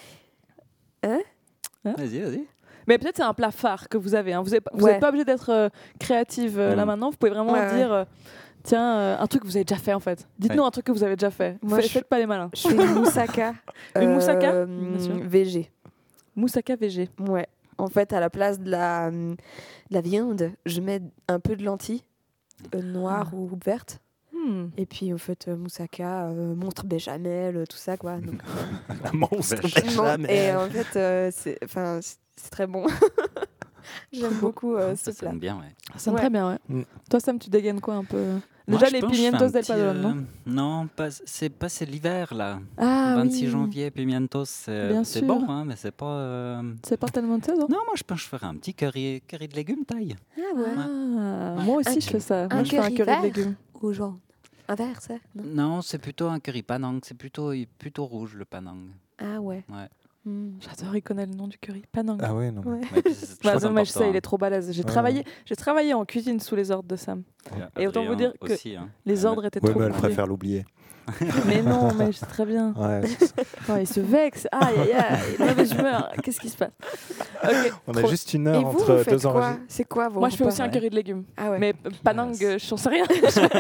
Vas-y, vas-y. Mais peut-être c'est un plat phare que vous avez. Hein. Vous n'êtes Ouais. pas obligé d'être euh, créative euh, là Mm. maintenant. Vous pouvez vraiment Ouais, ouais. dire, euh, tiens, euh, un truc que vous avez déjà fait en fait. Dites-nous un truc que vous avez déjà fait. Moi, Faites, je- faites pas les malins. Je fais une moussaka. Une moussaka euh, Bien sûr. végé. Moussaka végé. Ouais. En fait, à la place de la, hum, de la viande, je mets un peu de lentilles, euh, noires ou vertes. Hmm. Et puis, en fait, euh, moussaka, euh, monstre béchamel, euh, tout ça, quoi. Donc, La monstre Vache. béchamel. et en fait, euh, c'est, enfin, c'est c'est très bon. J'aime beaucoup euh, ce Ça plat. sonne bien, ouais. Ça sonne Ouais. très bien, ouais. Mm. Toi, Sam, tu dégaines quoi un peu? Moi, Déjà, je les pense que je fais pimientos un del petit, Padrón, non euh, Non, pas, c'est pas c'est l'hiver là. Ah vingt-six oui. janvier, pimientos, c'est Bien c'est sûr. bon, hein, mais c'est pas. euh, C'est pas tellement de saison. Non, moi je pense que je ferais un petit curry, curry de légumes taille. Ah ouais. Ah, moi aussi, Un je fais ça. un Moi, je fais un curry curry de vert légumes. Ou jaune. Un vert, ça? Non. Non, c'est plutôt un curry panang, c'est plutôt, plutôt rouge le panang. Ah ouais. Ouais. Hmm. J'adore, il connaît le nom du curry. Panang. Ah ouais, non. Ouais. Ouais, puis c'est Bah, très non, mais je sais, important, il est trop balèze. J'ai Ouais, travaillé, ouais. j'ai travaillé en cuisine sous les ordres de Sam. hein. Et autant vous Adrien dire que aussi, hein. Les Ouais, ordres étaient Ouais, trop mais elle compliqués. préfère l'oublier. Mais non, mais je sais très bien. Ouais. Oh, il se vexe. Aïe, aïe, aïe. Mauvaise humeur. Qu'est-ce qui se passe? Ok. On a trop- juste une Et heure vous, entre vous faites deux quoi? enregistrements. C'est quoi vos Moi, je fais repas? aussi un Ouais. curry de légumes. Ah ouais. Mais euh, panang, Yes. euh, je n'en sais rien.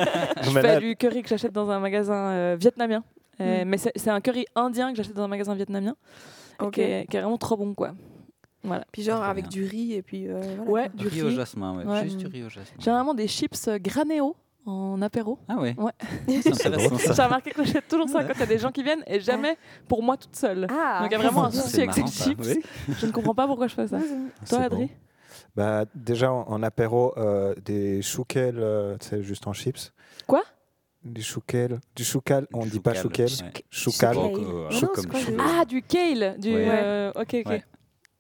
Je Mais fais là- du curry que j'achète dans un magasin euh, vietnamien. Euh, Mm. Mais c'est c'est un curry indien que j'achète dans un magasin vietnamien. Ok. Qui, est, qui est vraiment trop bon, quoi. Voilà. Puis genre Très avec bien. du riz et puis euh, voilà. Ouais, quoi. du riz au riz. jasmin, ouais. Ouais. Juste du riz au jasmin. Généralement des chips euh, Granéo en apéro. Ah ouais. Ouais. C'est intéressant ça. J'ai remarqué que j'achète toujours ça quand il y a des gens qui viennent et jamais pour moi toute seule. Ah. Donc il y a vraiment un c'est souci C'est avec ces marrant, ça. chips. Oui. Je ne comprends pas pourquoi je fais ça. bien. C'est Toi, bon. Adri? Bah, déjà, en, en apéro, euh, des choukels, euh, tu sais, juste en chips. Quoi? Des choukels. Du choukal, on ne dit pas Choucal, choukel. ouais. Choukal. Choucal. Bon, euh, Non, non, comme c'est quoi, chou- je- Ah, du kale. Du, Ouais. euh, ok, ok. Ouais.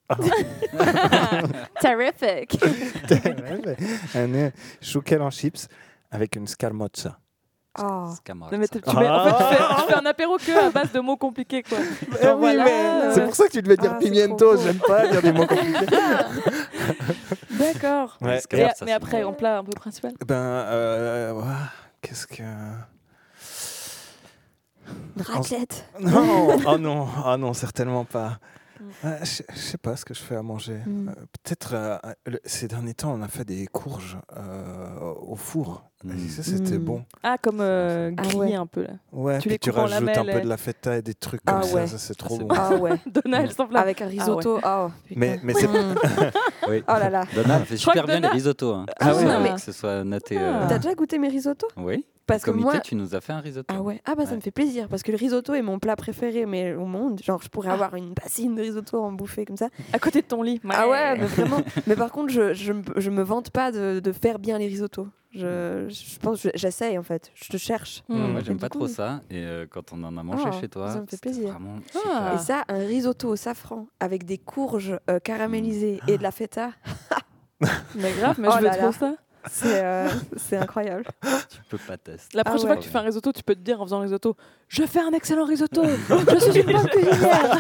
Terrific. Un euh, choukel en chips avec une scalmozza. Oh. Scamorza. Non, mais tu, tu mets- en fait, tu fais, tu fais un apéro que à base de mots compliqués, quoi. Genre, voilà, euh, C'est pour ça que tu devais dire Ah, c'est pimiento. trop beau. J'aime pas dire des mots compliqués. D'accord. Ouais. Et- Et ça, mais c'est après, bon. en plat un peu principal. Ben, euh, ouais, qu'est-ce que. Une raclette. Non, oh non, oh non, certainement pas. Euh, je je sais pas ce que je fais à manger. Mm. Euh, Peut-être euh, le- ces derniers temps, on a fait des courges euh, au four. Mm. Et ça, c'était Mm. bon. Ah, comme euh, Ah grillé ouais. un peu là. Ouais, Tu puis les tu coupes en rajoutes un lamelles peu et- de la feta et des trucs Ah comme ouais. ça. Ça, c'est Ça, trop c'est bon. bon. Ah ouais. Donna, elle s'enflamme. Avec un risotto. Ah, putain. Mais, mais c'est Mm. Oui. Oh là là. Donna elle fait Je crois super que bien Donna- les risottos. Hein. Ah Que ce ouais. soit- Mais- Que ce soit noté. Ah. euh, T'as déjà goûté mes risottos? Oui. Parce que Comité, moi. tu nous as fait un risotto. Ah ouais. Ah bah ça Ouais. me fait plaisir parce que le risotto est mon plat préféré mais au monde. Genre je Ah. pourrais avoir une bassine de risotto en bouffée comme ça. À côté de ton lit. Ah ouais, mais vraiment. Mais par contre, je, je, me- je me vante pas de, de faire bien les risottos. Je, je pense, que j'essaye en fait. Je te cherche. Mm. Moi, Et j'aime du pas coup, trop ça. Et euh, quand on en a mangé Ah, chez toi, ça me fait c'était plaisir. vraiment Ah. super. Et ça, un risotto au safran avec des courges euh, caramélisées et de la feta, Mais grave, mais Oh je veux là trop là. ça. c'est euh, c'est incroyable. Tu peux pas tester. La Ah prochaine ouais. fois que tu fais un risotto, tu peux te dire en faisant un risotto, je fais un excellent risotto, je suis une bonne cuisinière.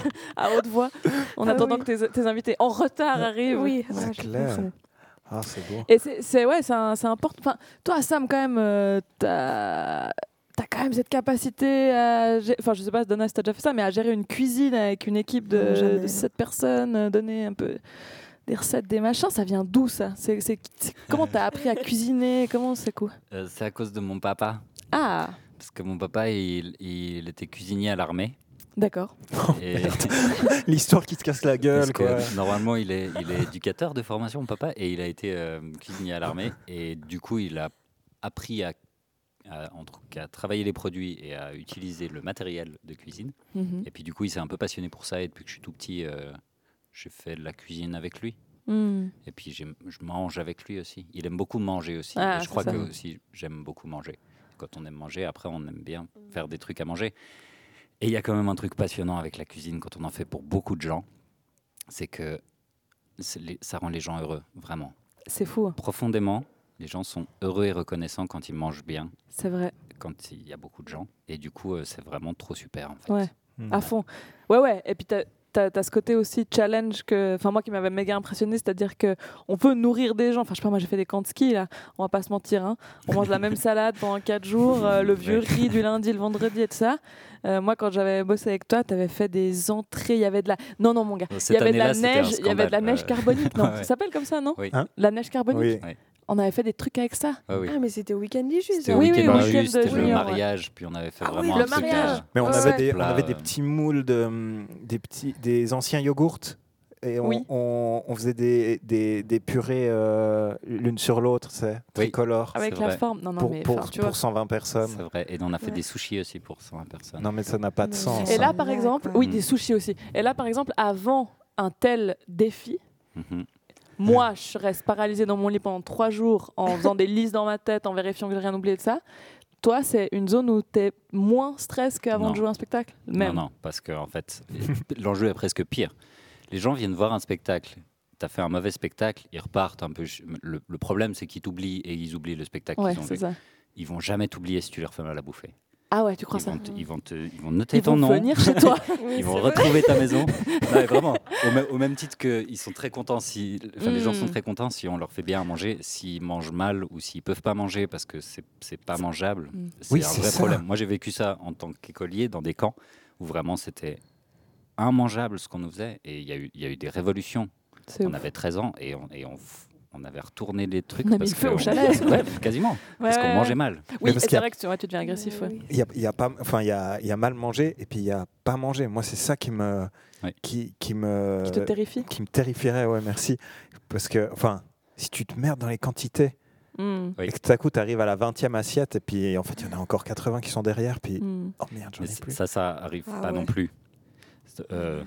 À haute voix, en Ah attendant oui. que tes, tes invités en retard arrivent. Oui, C'est ouais, je clair. comprends. Ah, c'est bon. Et c'est, c'est ouais, c'est, un- c'est important. Enfin, toi, Sam, quand même, euh, t'as, t'as quand même cette capacité à, gé- enfin, je sais pas, Donna, si t'as déjà fait ça, mais à gérer une cuisine avec une équipe Non, de, jamais. de sept personnes, euh, donner un peu des recettes, des machins. Ça vient d'où ça? C'est, c'est, c'est- comment t'as appris à cuisiner? Comment c'est quoi? Euh, c'est à cause de mon papa. Ah, Parce que mon papa, il, il était cuisinier à l'armée. d'accord. Et L'histoire qui te casse la parce gueule, que quoi. normalement, il est, il est éducateur de formation, mon papa, et il a été euh, cuisinier à l'armée. Et du coup, il a appris à, à, en tout cas, travailler les produits et à utiliser le matériel de cuisine. Mhm. Et puis du coup, il s'est un peu passionné pour ça. Et depuis que je suis tout petit, euh, j'ai fait de la cuisine avec lui. Mm. Et puis j'aime- je mange avec lui aussi. Il aime beaucoup manger aussi. Ah, et je c'est crois ça. que aussi j'aime beaucoup manger. Quand on aime manger, après on aime bien faire des trucs à manger. Et il y a quand même un truc passionnant avec la cuisine quand on en fait pour beaucoup de gens, c'est que c'est les- ça rend les gens heureux, vraiment. C'est fou, hein. Profondément, les gens sont heureux et reconnaissants quand ils mangent bien, C'est vrai. quand il y a beaucoup de gens. Et du coup, euh, c'est vraiment trop super en fait. Ouais. Mm. À fond. Ouais, ouais. Et puis, t'as as, ce côté aussi challenge que, enfin, moi qui m'avait méga impressionné, c'est-à-dire que on peut nourrir des gens. Enfin, je sais pas, moi j'ai fait des camps de ski, là. On va pas se mentir, hein. On mange la même salade pendant quatre jours, euh, le vieux Ouais. riz du lundi, le vendredi et tout ça. Euh, moi, quand j'avais bossé avec toi, t'avais fait des entrées. Il y avait de la. Non, non, mon gars. Il y Cette avait de la année-là, c'était un neige. Il y avait de la scandale. neige Euh, carbonique, non ouais, ouais. Ça s'appelle comme ça, non Oui. Hein La neige carbonique. Oui. On avait fait des trucs avec ça. Ouais, oui. Ah, mais c'était au week-end du jus. C'était ça. au Oui, oui, week-end au du week-end jus, de c'était le junior, ouais. mariage, puis on avait fait Ah oui, vraiment le un truc à- mariage. Mais on, Ouais, avait ouais. des, on Plat, avait des euh, petits moules, de, hum, des, petits, des anciens yogourts. Et on, Oui. on, on faisait des, des, des purées euh, l'une sur l'autre, c'est tricolore. Avec C'est la vrai. forme. Non, non, pour, mais pour, enfin, tu pour vois. cent vingt personnes. C'est vrai. Et on a fait Ouais. des sushis aussi pour cent vingt personnes. Non, mais ça n'a pas de Mais sens. Et là, hein. par Ouais, exemple, quoi. oui, Mm. des sushis aussi. Et là, par exemple, avant un tel défi, Mhm. moi, je reste paralysée dans mon lit pendant trois jours en faisant des listes dans ma tête, en vérifiant que j'ai rien oublié de ça. Toi, c'est une zone où tu es moins stress qu'avant Non. de jouer un spectacle Même. Non, non, parce que en fait, l'enjeu est presque pire. Les gens viennent voir un spectacle. Tu as fait un mauvais spectacle, ils repartent un peu. ch- Le, le problème, c'est qu'ils t'oublient et ils oublient le spectacle Ouais, qu'ils ont c'est vu. ça. Ils vont jamais t'oublier si tu leur fais mal à bouffer. Ah ouais, tu crois Ils ça vont, te- ils, vont te- ils vont noter Ils ton vont nom. venir chez toi. Oui, Ils vont c'est vrai. retrouver ta maison. Non, mais vraiment, au, même- au même titre qu'ils sont très contents, si, enfin, les gens sont Mm. très contents si on leur fait bien à manger, s'ils mangent mal ou s'ils peuvent pas manger parce que c'est c'est pas mangeable, Mm. c'est Oui, un c'est vrai ça. problème. Moi, j'ai vécu ça en tant qu'écolier dans des camps où vraiment c'était immangeable ce qu'on nous faisait et il y, a eu- il y a eu des révolutions. C'est On ouf. avait treize ans et on, et on, f- on avait retourné les trucs On a mis parce le feu que au on- chalet. ouais, quasiment, parce Ouais, qu'on ouais, mangeait ouais. mal. Oui, Mais et parce c'est qu'il y a- vrai que tu, ouais, tu deviens agressif. Ouais. Oui. Il y a, il y a pas, enfin, il y a, il y a mal mangé et puis il y a pas mangé. Moi, c'est ça qui me, Oui. qui, qui me, Qui te terrifie qui me terrifierait. Ouais, merci. Parce que, enfin, si tu te merdes dans les quantités Mm. Oui. et que tout à coup tu arrives à la vingtième assiette et puis en fait il y en a encore quatre-vingts qui sont derrière, puis Mm. oh merde, j'en Mais ai c- plus. ça, ça arrive Ah pas ouais. non plus. C'est- euh,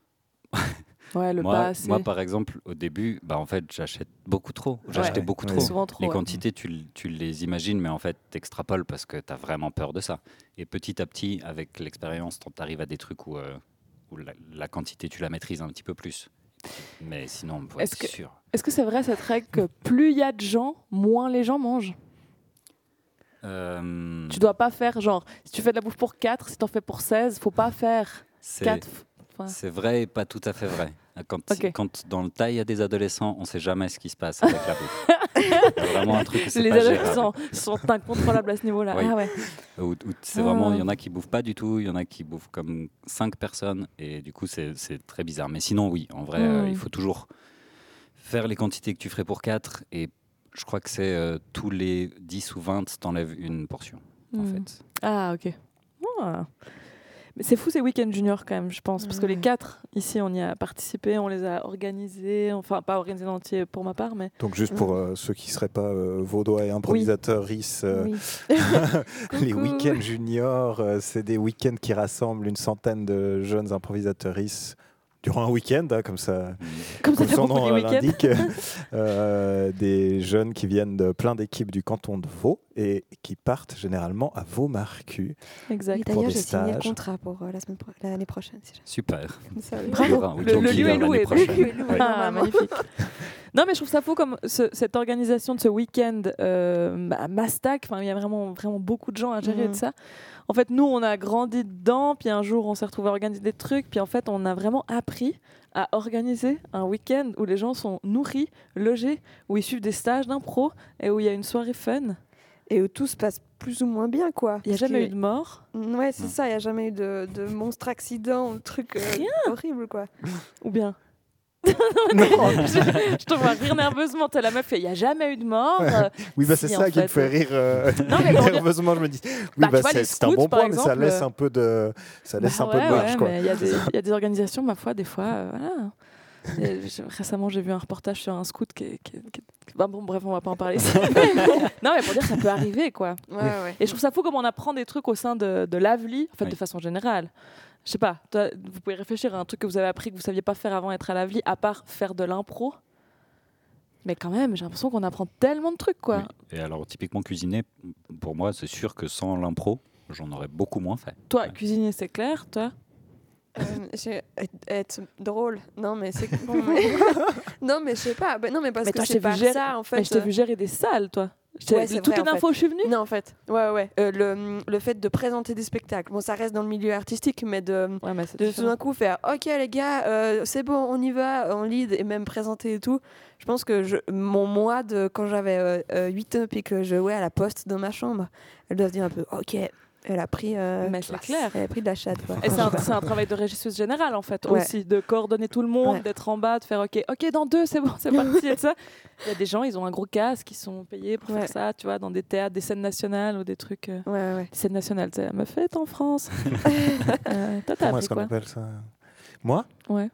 Ouais, le pas moi, assez. moi, par exemple, au début, bah, en fait, j'achète beaucoup trop. J'achetais Ouais. beaucoup Ouais. trop. Souvent trop. Les ouais. quantités, tu, l- tu les imagines, mais en fait, t'extrapoles parce que tu as vraiment peur de ça. Et petit à petit, avec l'expérience, tu arrives à des trucs où, euh, où la, la quantité, tu la maîtrises un petit peu plus. Mais sinon, ouais, Est-ce c'est que- sûr. Est-ce que c'est vrai cette règle que plus il y a de gens, moins les gens mangent Euh, Tu dois pas faire genre, si tu fais de la bouffe pour quatre, si t'en fais pour seize, faut pas faire c'est- quatre. Enfin, C'est vrai et pas tout à fait vrai. Quand, Ok. quand dans le tas, il y a des adolescents, on ne sait jamais ce qui se passe avec la bouffe. Vraiment un truc où c'est Les pas adultes gérable. sont, sont incontrôlables à ce niveau-là. Oui. Ah ouais. Où, où c'est Ah. vraiment, il y en a qui bouffent pas du tout, il y en a qui bouffent comme cinq personnes, et du coup c'est c'est très bizarre. Mais sinon, oui, en vrai, Mm. euh, il faut toujours faire les quantités que tu ferais pour quatre, et je crois que c'est euh, tous les dix ou vingt, t'enlèves une portion, en Mm. fait. Ah, ok. Ah. Mais c'est fou ces week-ends juniors quand même, je pense, parce que les Ouais. quatre, ici, on y a participé, on les a organisés, enfin pas organisés en entier pour ma part, mais Donc juste pour euh, ceux qui ne seraient pas euh, vaudois et improvisateurs R I S, euh, Oui. les Coucou. week-ends juniors, euh, c'est des week-ends qui rassemblent une centaine de jeunes improvisateurs R I S durant un week-end, hein, comme ça, comme ça, comme t'as son beaucoup nom les euh, week-ends. l'indique. euh, des jeunes qui viennent de plein d'équipes du canton de Vaud et qui partent généralement à Vaud-Marcu. Exact. Oui, pour d'ailleurs, des j'ai signé le stages. contrat pour euh, la semaine pro- l'année prochaine. Si Super. jamais ça- Il y Bravo. aura un Le, week-end le lieu junior est loué. l'année prochaine. Ouais. Ah, magnifique. Non, mais je trouve ça fou comme ce- cette organisation de ce week-end euh, à Mastac. Enfin, il y a vraiment, vraiment beaucoup de gens à gérer Mhm. de ça. En fait, nous, on a grandi dedans, puis un jour, on s'est retrouvés à organiser des trucs, puis en fait, on a vraiment appris à organiser un week-end où les gens sont nourris, logés, où ils suivent des stages d'impro et où il y a une soirée fun. Et où tout se passe plus ou moins bien, quoi. Il n'y a Parce jamais que- eu de mort, Ouais, c'est Non. ça, il n'y a jamais eu de, de monstre accident ou de truc euh, horrible, quoi. ou bien Non. je te vois rire nerveusement. T'es la meuf, il n'y a jamais eu de mort. euh, Oui, bah, Si, c'est en ça qui me fait. fait rire euh, Non, mais pour dire- nerveusement. Je me dis, oui, Bah, bah, tu vois, c'est les c'est un scouts, bon par point, mais ça exemple, laisse euh, un peu de, ça laisse Bah un peu ouais, de marge, ouais, quoi. mais il y, a des- il y a des organisations, ma foi, des fois, euh, voilà. Et j'ai- récemment, j'ai vu un reportage sur un scout qui est. qui est- qui est- bah bon, bref, on va pas en parler ici. Non, mais pour dire que ça peut arriver, quoi. Ouais, ouais. Et je trouve ça fou comme on apprend des trucs au sein de, de l'A V L I, en fait, Oui. de façon générale. Je sais pas, toi, vous pouvez réfléchir à un truc que vous avez appris que vous saviez pas faire avant d'être à l'A V L I, à part faire de l'impro. Mais quand même, j'ai l'impression qu'on apprend tellement de trucs, quoi. Oui. Et alors, typiquement, cuisiner, pour moi, c'est sûr que sans l'impro, j'en aurais beaucoup moins fait. Toi, Ouais. cuisiner, c'est clair, toi. Euh, j'ai- être, être drôle. Non, mais c'est bon, mais... non, mais je sais pas. Bah, non, mais parce Mais que toi, je c'est t'ai pas vu gérer- ça, en fait. Mais je t'ai euh, vu gérer des salles, toi. Je t'ai- Ouais, c'est Toute vrai, une en info, je suis venue. Non, en fait. Ouais, ouais. Euh, le, le fait de présenter des spectacles. Bon, ça reste dans le milieu artistique, mais de, Ouais, mais c'est de tout différent. d'un coup faire OK, les gars, euh, c'est bon, on y va, on lead et même présenter et tout. Je pense que je, mon moi, de, quand j'avais euh, euh, huit ans et que je jouais à la poste dans ma chambre, elle doit se dire un peu OK. Elle a pris, euh, Mais c'est clair. elle a pris de la chatte. Quoi. Et c'est un, c'est un travail de régisseuse générale, en fait, Ouais. aussi, de coordonner tout le monde, Ouais. d'être en bas, de faire OK, OK, dans deux, c'est bon, c'est parti, et ça. Il y a des gens, ils ont un gros casque, ils sont payés pour Ouais. faire ça, tu vois, dans des théâtres, des scènes nationales ou des trucs. euh, Ouais, ouais. Des scènes nationales, tu sais, la meuf est en France. euh, toi, t'as Comment appris est-ce qu'on quoi appelle ça? Moi, Ouais.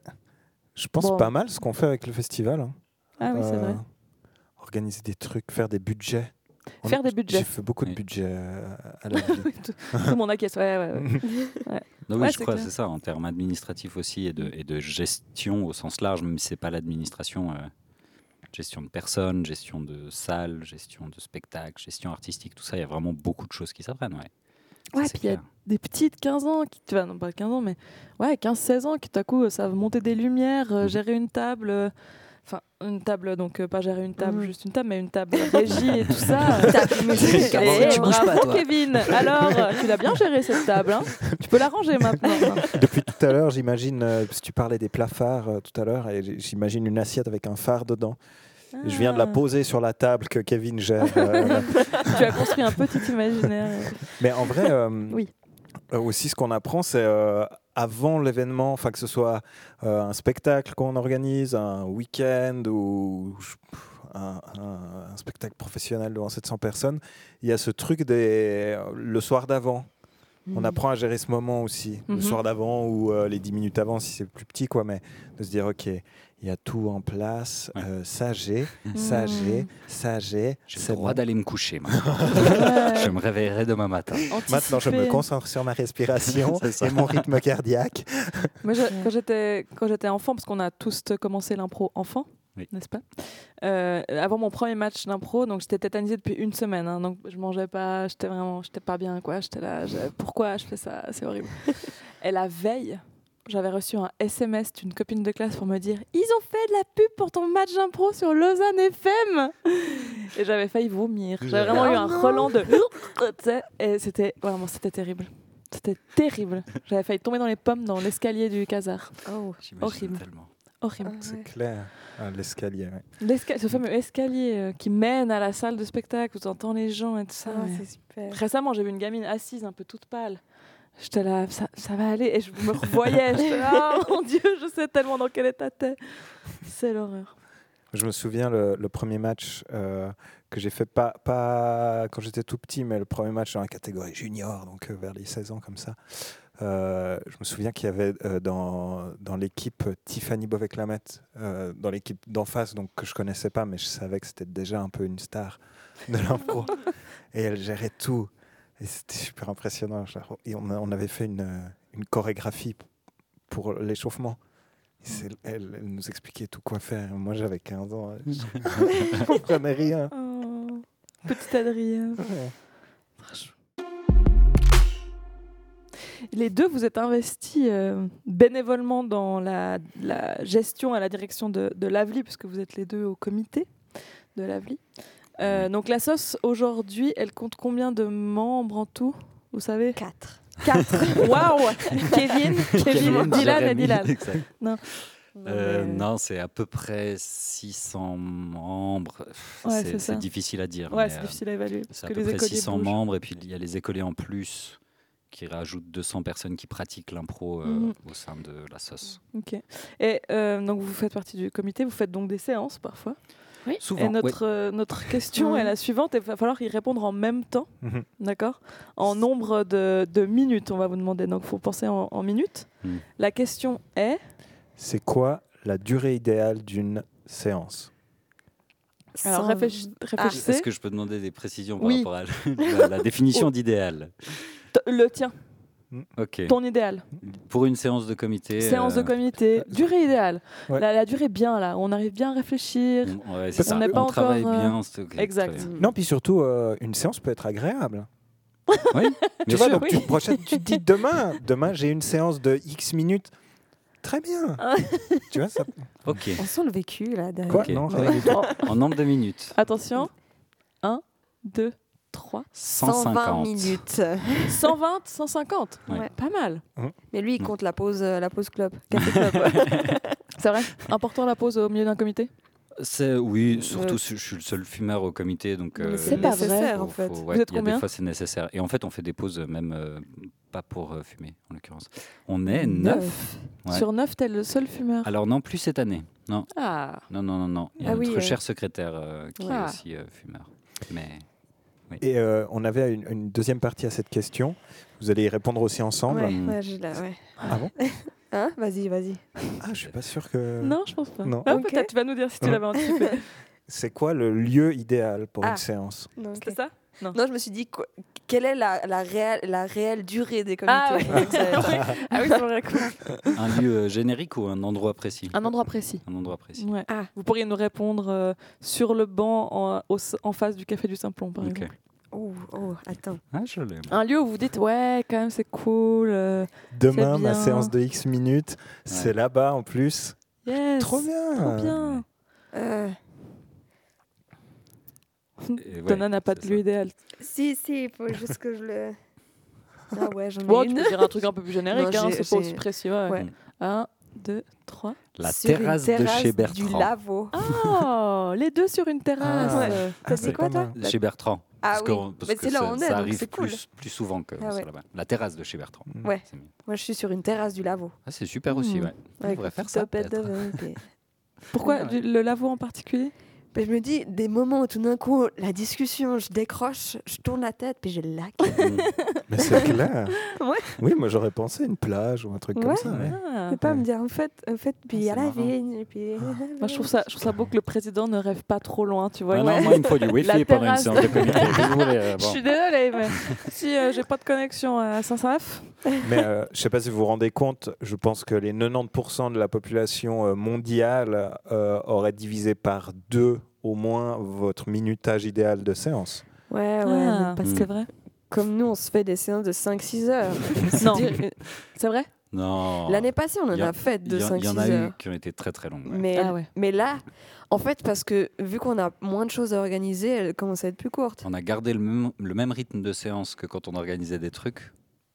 je pense Bon. pas mal ce qu'on fait avec le festival. hein. Ah oui, c'est Euh, vrai. Organiser des trucs, faire des budgets. On- Faire des budgets. J'ai fait beaucoup de Oui. budgets euh, à la vie. tout, tout mon acquiesce, ouais, ouais, ouais. Non, oui, Ouais, je c'est crois, clair. c'est ça, en termes administratifs aussi et de, et de gestion au sens large, même si c'est pas l'administration, euh, gestion de personnes, gestion de salles, gestion de spectacles, gestion artistique, tout ça, il y a vraiment beaucoup de choses qui s'apprennent. Ouais, Ça, Ouais, c'est puis il y a clair. des petites quinze ans, qui, tu vois, non pas quinze ans, mais ouais, quinze seize ans, qui tout à coup euh, savent monter des lumières, euh, Mhm. gérer une table. euh, Enfin, une table, donc euh, pas gérer une table, Mhm. juste une table, mais une table régie et tout ça. Table musique. Et Et tu bouges pas, bravo toi. Kevin. Alors, euh, tu l'as bien géré cette table. Hein, tu peux la ranger maintenant. hein. Depuis tout à l'heure, j'imagine, euh, parce que tu parlais des plats phares euh, tout à l'heure, et j- j'imagine une assiette avec un phare dedans. Et je viens de la Ah. poser sur la table que Kevin gère. euh, Tu as construit un petit imaginaire. Mais en vrai, euh, Oui. euh, aussi ce qu'on apprend, c'est euh, avant l'événement, enfin que ce soit euh, un spectacle qu'on organise, un week-end ou je- un, un- un spectacle professionnel devant sept cents personnes, il y a ce truc des, le soir d'avant. On apprend à gérer ce moment aussi, le Mhm. soir d'avant ou euh, les dix minutes avant si c'est plus petit, quoi, mais de se dire, OK, il y a tout en place, Ouais. euh, ça j'ai, ça j'ai, ça j'ai, J'ai c'est le droit bon. d'aller me coucher maintenant. Ouais. Je me réveillerai demain matin. Maintenant, je me Anticiper. concentre sur ma respiration C'est ça. et mon rythme cardiaque. Moi, je- quand j'étais quand j'étais enfant, parce qu'on a tous commencé l'impro enfant, Oui. n'est-ce pas Euh, Avant mon premier match d'impro, donc j'étais tétanisée depuis une semaine, hein, donc je mangeais pas, j'étais vraiment, j'étais pas bien, quoi. J'étais là, je- pourquoi je fais ça, c'est horrible. Et la veille, j'avais reçu un S M S d'une copine de classe pour me dire ils ont fait de la pub pour ton match d'impro sur Lausanne F M. Et j'avais failli vomir. J'avais vraiment eu Oh un non. relent de, tu sais, et c'était vraiment, c'était terrible. C'était terrible. J'avais failli tomber dans les pommes dans l'escalier du casar. Oh. J'imagine Horrible. tellement. horrible. Ah, C'est ouais. clair. Ah, l'escalier, ouais. L'esca- ce fameux escalier euh, qui mène à la salle de spectacle où tu entends les gens et tout ça. Ah, mais- c'est super. Récemment, j'ai vu une gamine assise un peu toute pâle. J'étais là, ça, ça va aller. Et je me revoyais. J'étais là, oh mon Dieu, je sais tellement dans quel état t'es. C'est l'horreur. Je me souviens le, le premier match euh, que j'ai fait, pas, pas quand j'étais tout petit, mais le premier match dans la catégorie junior, donc euh, vers les seize ans comme ça. Euh, je me souviens qu'il y avait euh, dans, dans l'équipe Tiffany Beauvais-Clamette, euh, dans l'équipe d'en face, donc que je connaissais pas, mais je savais que c'était déjà un peu une star de l'impro. Et elle gérait tout. Et c'était super impressionnant. Et on, a- on avait fait une, euh, une chorégraphie pour l'échauffement. Et c'est- Elle, elle nous expliquait tout quoi faire. Moi, j'avais quinze ans. Je ne comprenais rien. Oh, petit Adrien. Les deux, vous êtes investis euh, bénévolement dans la, la gestion et la direction de, de l'Avely, puisque vous êtes les deux au comité de l'Avely. Euh, donc la sauce, aujourd'hui, elle compte combien de membres en tout, vous savez? Quatre. Quatre. Waouh. Kevin, Kevin, Dylan et Jérémy, Dylan. exact. Non. Euh, mais- non, c'est à peu près six cents membres. Ouais, c'est c'est ça. c'est difficile à dire. Ouais, mais, c'est euh, difficile à évaluer. Parce C'est à que peu les près écoliers six cents bougent. membres, et puis il y a les écoliers en plus qui rajoutent deux cents personnes qui pratiquent l'impro euh, Mhm. au sein de la sauce. Ok. Et euh, donc vous faites partie du comité, vous faites donc des séances parfois. Souvent, Et oui. notre, euh, notre question Ouais. est la suivante, il va falloir y répondre en même temps, Mhm. d'accord? En nombre de, de minutes, on va vous demander. Donc il faut penser en, en minutes. Mm. La question est... C'est quoi la durée idéale d'une séance? Alors Sans- réfléch- réfléchissez. Est-ce que je peux demander des précisions par Oui. rapport à la, la définition d'idéal? T- Le tien, Ok. ton idéal. Pour une séance de comité. Séance de euh, comité, durée idéale. Ouais. La, la durée bien là, on arrive bien à réfléchir. on, ouais, c'est On ça. n'est pas on travaille encore, euh, bien. c'est ok, exact. très bien. Non, puis surtout, euh, une séance peut être agréable. Oui, Tu bien vois, sûr. donc tu te projettes, tu te dis demain, demain j'ai une séance de X minutes. Très bien. Tu vois, ça. Ok. On sent le vécu là derrière. Quoi Ok. Non, Ouais. rien du tout. Oh, En nombre de minutes. attention, un, deux, trois, cent cent vingt cinquante. minutes. cent vingt, cent cinquante. Ouais. Ouais. Pas mal. Mais lui, il Mm. compte la pause, euh, la pause club. Café club. ouais. C'est vrai. Important la pause au milieu d'un comité. C'est oui, surtout Euh, si je suis le seul fumeur au comité, donc Mais euh, c'est pas nécessaire vrai. en fait. faut- Vous ouais, êtes il y a combien des fois c'est nécessaire. Et en fait, on fait des pauses même euh, pas pour euh, fumer en l'occurrence. On est Neuf. neuf. Ouais. Sur neuf, t'es le seul fumeur. Alors non, plus cette année. Non, Ah. non, non, non, non. Il y a Ah notre oui, euh. cher secrétaire euh, qui Ouais. est aussi euh, fumeur. Mais Et euh, on avait une, une deuxième partie à cette question. Vous allez y répondre aussi ensemble. Ouais, Mm. ouais, j'ai la- ouais. Ah bon? Hein Vas-y, vas-y. Ah, je suis pas sûr que. Non, je pense pas. Non. Ah, Ok. peut-être, tu vas nous dire si tu Ouais. l'avais anticipé. C'est quoi le lieu idéal pour Ah. une séance? Non, ok. C'était ça? Non, je me suis dit, quoi- quelle est la, la, réelle, la réelle durée des comités Ah, ouais. Donc, ça- Ah oui, c'est vrai. cool. un lieu euh, générique ou un endroit précis? Un endroit précis. Un endroit précis. Ouais. Ah. Vous pourriez nous répondre euh, sur le banc en, au- en face du Café du Simplon, par Ok. exemple. Oh, oh, attends. Ah, je l'ai. Un lieu où vous dites, ouais, quand même, c'est cool. euh, Demain, C'est ma bien. séance de X minutes, c'est là-bas en plus. yes. Trop bien. Trop bien. Euh, Et ouais, Donna n'a pas de c'est lieu ça. idéal. si, si, il faut juste que je le. Ah ouais, j'en ai Bon, tu une. peux dire un truc un peu plus générique, Non, hein, j'ai- c'est pas j'ai- aussi précis. Ouais. Ouais. Un, deux, trois. La Sur une terrasse, terrasse de chez Du Bertrand. Lavaux. Oh, les deux sur une terrasse. Ah, euh. T'as c'est dit quoi, pas toi mal. Chez Bertrand. Ah Parce oui. qu'on- parce Mais que c'est là où ça, on est, ça donc arrive c'est cool. plus, plus souvent que Ah sur ouais. là-bas. La terrasse de chez Bertrand. Ouais. C'est mieux. Moi, je suis sur une terrasse du Lavaux. Ah, c'est super aussi, Hmm. ouais. On Avec devrait une faire ça. topette peut-être. de vin, puis- Pourquoi Ouais. du- le lavo en particulier? Puis je me dis, des moments où tout d'un coup, la discussion, je décroche, je tourne la tête, puis je laque. Mm. Mais c'est clair. Ouais. Oui, moi j'aurais pensé une plage ou un truc comme Ouais. ça. ouais. Ah. Je peux pas Ouais. me dire, en fait, en fait puis il y a c'est la marrant. vigne, et puis. Moi, je trouve ça, je trouve ça beau que le président ne rêve pas trop loin, tu vois. Ah Ouais. non, moi, il me faut du La wifi pendant une terrasse. séance de comité. Qu'est-ce que vous voulez, euh, Je bon. suis désolée, mais si euh, j'ai pas de connexion à Saint-Saëns, Mais euh, je sais pas si vous vous rendez compte, je pense que les quatre-vingt-dix pour cent de la population euh, mondiale euh, aurait divisé par deux au moins votre minutage idéal de séance. Ouais, ouais, Ah, mais parce Mm. que c'est vrai. comme nous, on se fait des séances de cinq six heures. Non. Dire, euh, C'est vrai? Non. L'année passée, on en Il y a- a fait Il de y, en- cinq il y en six a eu heures. qui ont été très très longues. ouais. Mais, Ah ouais. mais là, en fait, parce que vu qu'on a moins de choses à organiser, elle commence à être plus courte. On a gardé le même, le même rythme de séance que quand on organisait des trucs,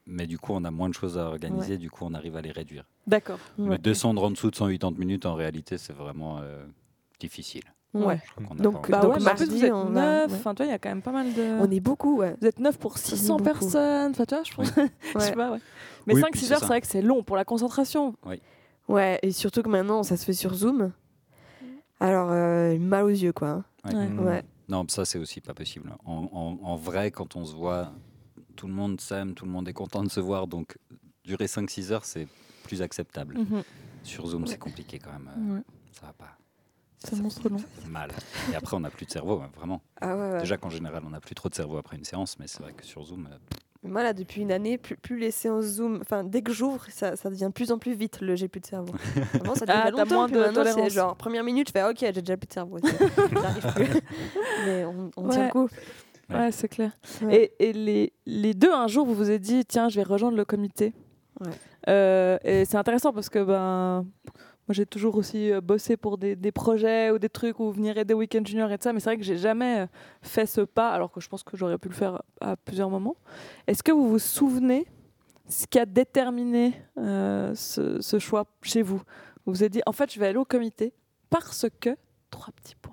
mais du coup, on a moins de choses à organiser, ouais. du coup, on arrive à les réduire. D'accord. Mais Ouais. descendre en dessous de cent quatre-vingts minutes, en réalité, c'est vraiment euh, difficile. Ouais. Je crois qu'on a Donc, pas envie Bah de- ouais, mais en plus, mardi, vous êtes on va- neuf. ouais. Enfin, tu vois, il y a quand même pas mal de. On est beaucoup, ouais. Vous êtes neuf pour six cents beaucoup. personnes. Enfin, tu vois, je pense. je sais Ouais. pas, ouais. Mais Oui, cinq puis six c'est heures, ça. c'est vrai que c'est long pour la concentration. Ouais, et surtout que maintenant, ça se fait sur Zoom. Alors, euh, mal aux yeux, quoi. hein. Ouais. Ouais. Mmh. Ouais. Non, ça, c'est aussi pas possible. En, en- en vrai, quand on se voit, tout le monde s'aime, tout le monde est content de se voir, donc durer cinq six heures, c'est plus acceptable. Mhm. Sur Zoom, c'est compliqué quand même. euh, Ouais. Ça va pas. C'est monstre long. Ça fait mal. Et après, on n'a plus de cerveau, hein, vraiment. Ah ouais, ouais. Déjà qu'en général, on n'a plus trop de cerveau après une séance, mais c'est vrai que sur Zoom, euh, Moi, là, depuis une année, plus, plus les séances Zoom, enfin, dès que j'ouvre, ça, ça devient de plus en plus vite, le j'ai plus de cerveau. Avant, ça Ah, durait t'as longtemps, moins puis de maintenant, c'est tolérance. genre, première minute, je fais, ok, j'ai déjà plus de cerveau. J'arrive plus. Mais on, on tient Ouais. le coup. Ouais. Ouais, c'est clair. Ouais. Et, et les, les deux, un jour, vous vous êtes dit, tiens, je vais rejoindre le comité. Ouais. Euh, et c'est intéressant parce que ben, moi, j'ai toujours aussi euh, bossé pour des, des projets ou des trucs ou venir aider Weekend Junior et tout ça, mais c'est vrai que j'ai jamais euh, fait ce pas, alors que je pense que j'aurais pu le faire à plusieurs moments. Est-ce que vous vous souvenez ce qui a déterminé euh, ce, ce choix chez vous? Vous vous êtes dit, en fait, je vais aller au comité parce que... Trois petits points.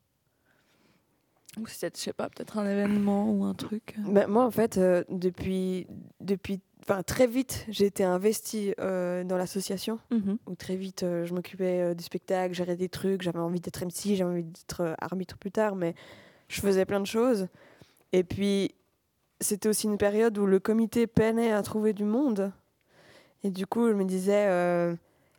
Ou c'est, je sais pas, peut-être un événement ou un truc. Ben, moi, en fait, euh, depuis, depuis très vite, j'ai été investie euh, dans l'association. Mhm. Où très vite, euh, je m'occupais euh, du spectacle, gérais des trucs, j'avais envie d'être M C, j'avais envie d'être euh, arbitre plus tard, mais je faisais plein de choses. Et puis, c'était aussi une période où le comité peinait à trouver du monde. Et du coup, je me disais... euh,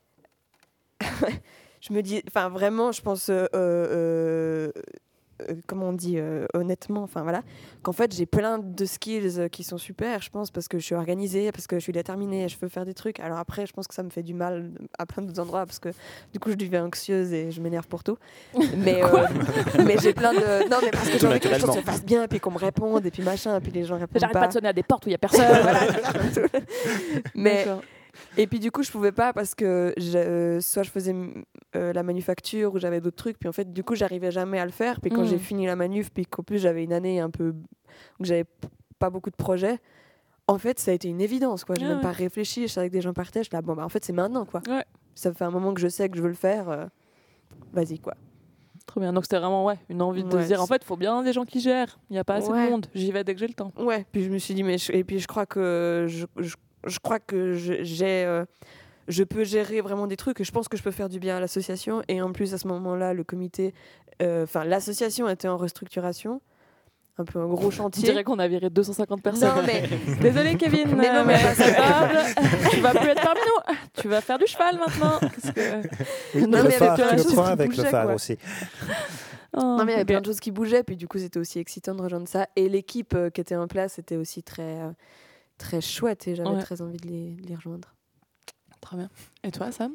je me dis... Enfin, vraiment, je pense... euh, euh, euh, comment on dit euh, honnêtement, enfin voilà, qu'en fait j'ai plein de skills euh, qui sont super, je pense, parce que je suis organisée, parce que je suis déterminée, je peux faire des trucs. Alors après, je pense que ça me fait du mal à plein d'autres endroits, parce que du coup je deviens anxieuse et je m'énerve pour tout. Mais, euh, mais j'ai plein de... Non, mais parce que j'ai envie que les choses se fassent bien, puis qu'on me réponde, et puis machin, et puis les gens répondent J'arrête pas. pas de sonner à des portes où il y a personne. Voilà, c'est ça. Mais... D'accord. Et puis du coup, je pouvais pas parce que je, euh, soit je faisais euh, la manufacture ou j'avais d'autres trucs. Puis en fait, du coup, j'arrivais jamais à le faire. Puis quand Mm. j'ai fini la manuf, puis qu'en plus j'avais une année un peu où j'avais p- pas beaucoup de projets, en fait, ça a été une évidence, quoi. J'ai Ah même ouais. pas réfléchi. Je savais que des gens partaient. Je suis là, bon, bah en fait, c'est maintenant, quoi. Ouais. Ça fait un moment que je sais que je veux le faire. euh, Vas-y, quoi. Trop bien. Donc c'était vraiment ouais, une envie de Ouais, se dire, en c'est- fait, il faut bien des gens qui gèrent. Il n'y a pas assez Ouais. de monde. J'y vais dès que j'ai le temps. Ouais. Puis je me suis dit, mais je... et puis je crois que je, je, je crois que je- j'ai euh, je peux gérer vraiment des trucs et je pense que je peux faire du bien à l'association. Et en plus, à ce moment-là, le comité, enfin, l'association était en restructuration, un peu un gros On chantier. dirait qu'on a viré deux cent cinquante personnes. Non, mais Désolé, Kevin, Mais non, euh, mais- c'est table. Tu vas plus être parmi nous. Tu vas faire du cheval maintenant. Parce que... Oui, Non, le mais il y avait phare, plein tu de le choses prends qui avec le bougeaient, phare quoi. aussi. Oh, non, mais il y avait ok. plein de choses qui bougeaient. Puis du coup, c'était aussi excitant de rejoindre ça. Et l'équipe euh, qui était en place était aussi très, euh, très chouette et j'avais Ouais. très envie de les, de les rejoindre. Très bien. Et toi, Sam?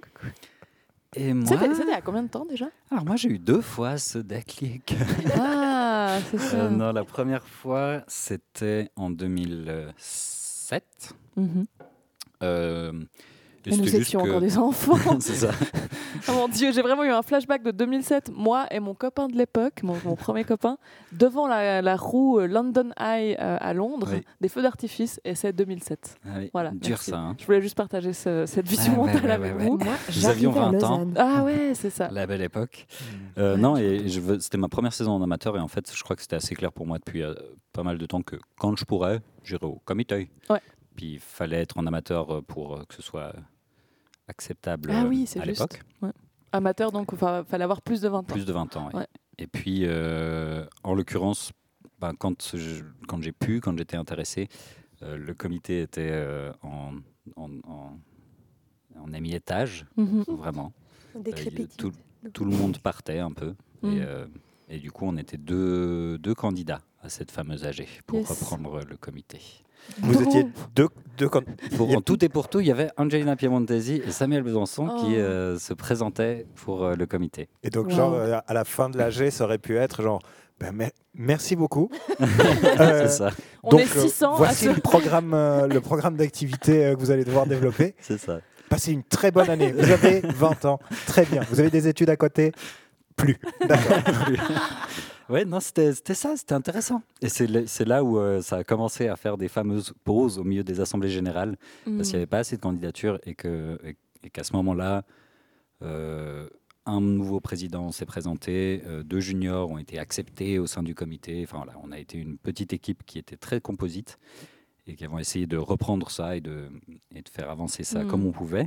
Et moi, C'était c'était à combien de temps déjà? alors moi j'ai eu deux fois ce déclic. Ah, c'est ça. Euh, non, la première fois c'était en deux mille sept. Mhm. Euh, et Et nous c'était juste étions que- encore des enfants. C'est ça. Oh mon Dieu, j'ai vraiment eu un flashback de deux mille sept. Moi et mon copain de l'époque, mon, mon premier copain, devant la, la roue euh, London Eye euh, à Londres, Oui. des feux d'artifice, et c'est deux mille sept. Ah oui, Voilà, dur merci. ça. Hein. Je voulais juste partager ce- cette vision Ouais, ouais, mentale ouais, avec ouais, vous. Moi, Nous avions j'arrivais à vingt ans. Lausanne. Ah ouais, c'est ça. La belle époque. Euh, non, et je veux- c'était ma première saison en amateur et en fait, je crois que c'était assez clair pour moi depuis euh, pas mal de temps que quand je pourrais, j'irais au comité. Ouais. Puis il fallait être en amateur euh, pour euh, que ce soit acceptable Ah euh, oui, c'est à juste. l'époque. Ouais. Amateur, donc il fallait avoir plus de vingt ans. Plus de vingt ans, ouais. Ouais. Et puis, euh, en l'occurrence, ben, quand, je- quand j'ai pu, quand j'étais intéressé, euh, le comité était euh, en, en, en, en émiettage, Mhm. vraiment. Décrépitude. tout- Tout le monde partait un peu. Mm. Et, euh, et du coup, on était deux, deux candidats à cette fameuse A G pour Yes. reprendre le comité. Vous étiez deux, deux can- Pour, en tout et pour tout, il y avait Angelina Piemontesi et Samuel Besançon Oh. qui euh, se présentaient pour euh, le comité. Et donc, Wow. genre, euh, à la fin de l'A G, ça aurait pu être genre, ben, mer- merci beaucoup. Euh, C'est ça. On donc, est six cents euh, à voici ce- le programme, euh, le programme d'activité euh, que vous allez devoir développer. C'est ça. Passez une très bonne année. Vous avez vingt ans. Très bien. Vous avez des études à côté? Plus. D'accord. Ouais, non, c'était c'était ça, c'était intéressant. Et c'est le- c'est là où euh, ça a commencé à faire des fameuses pauses au milieu des assemblées générales, parce qu'il n'y avait pas assez de candidatures et que et, et qu'à ce moment-là, euh, un nouveau président s'est présenté, euh, deux juniors ont été acceptés au sein du comité. Enfin voilà, on a été une petite équipe qui était très composite et qui avons essayé de reprendre ça et de, et de faire avancer ça Mm. comme on pouvait.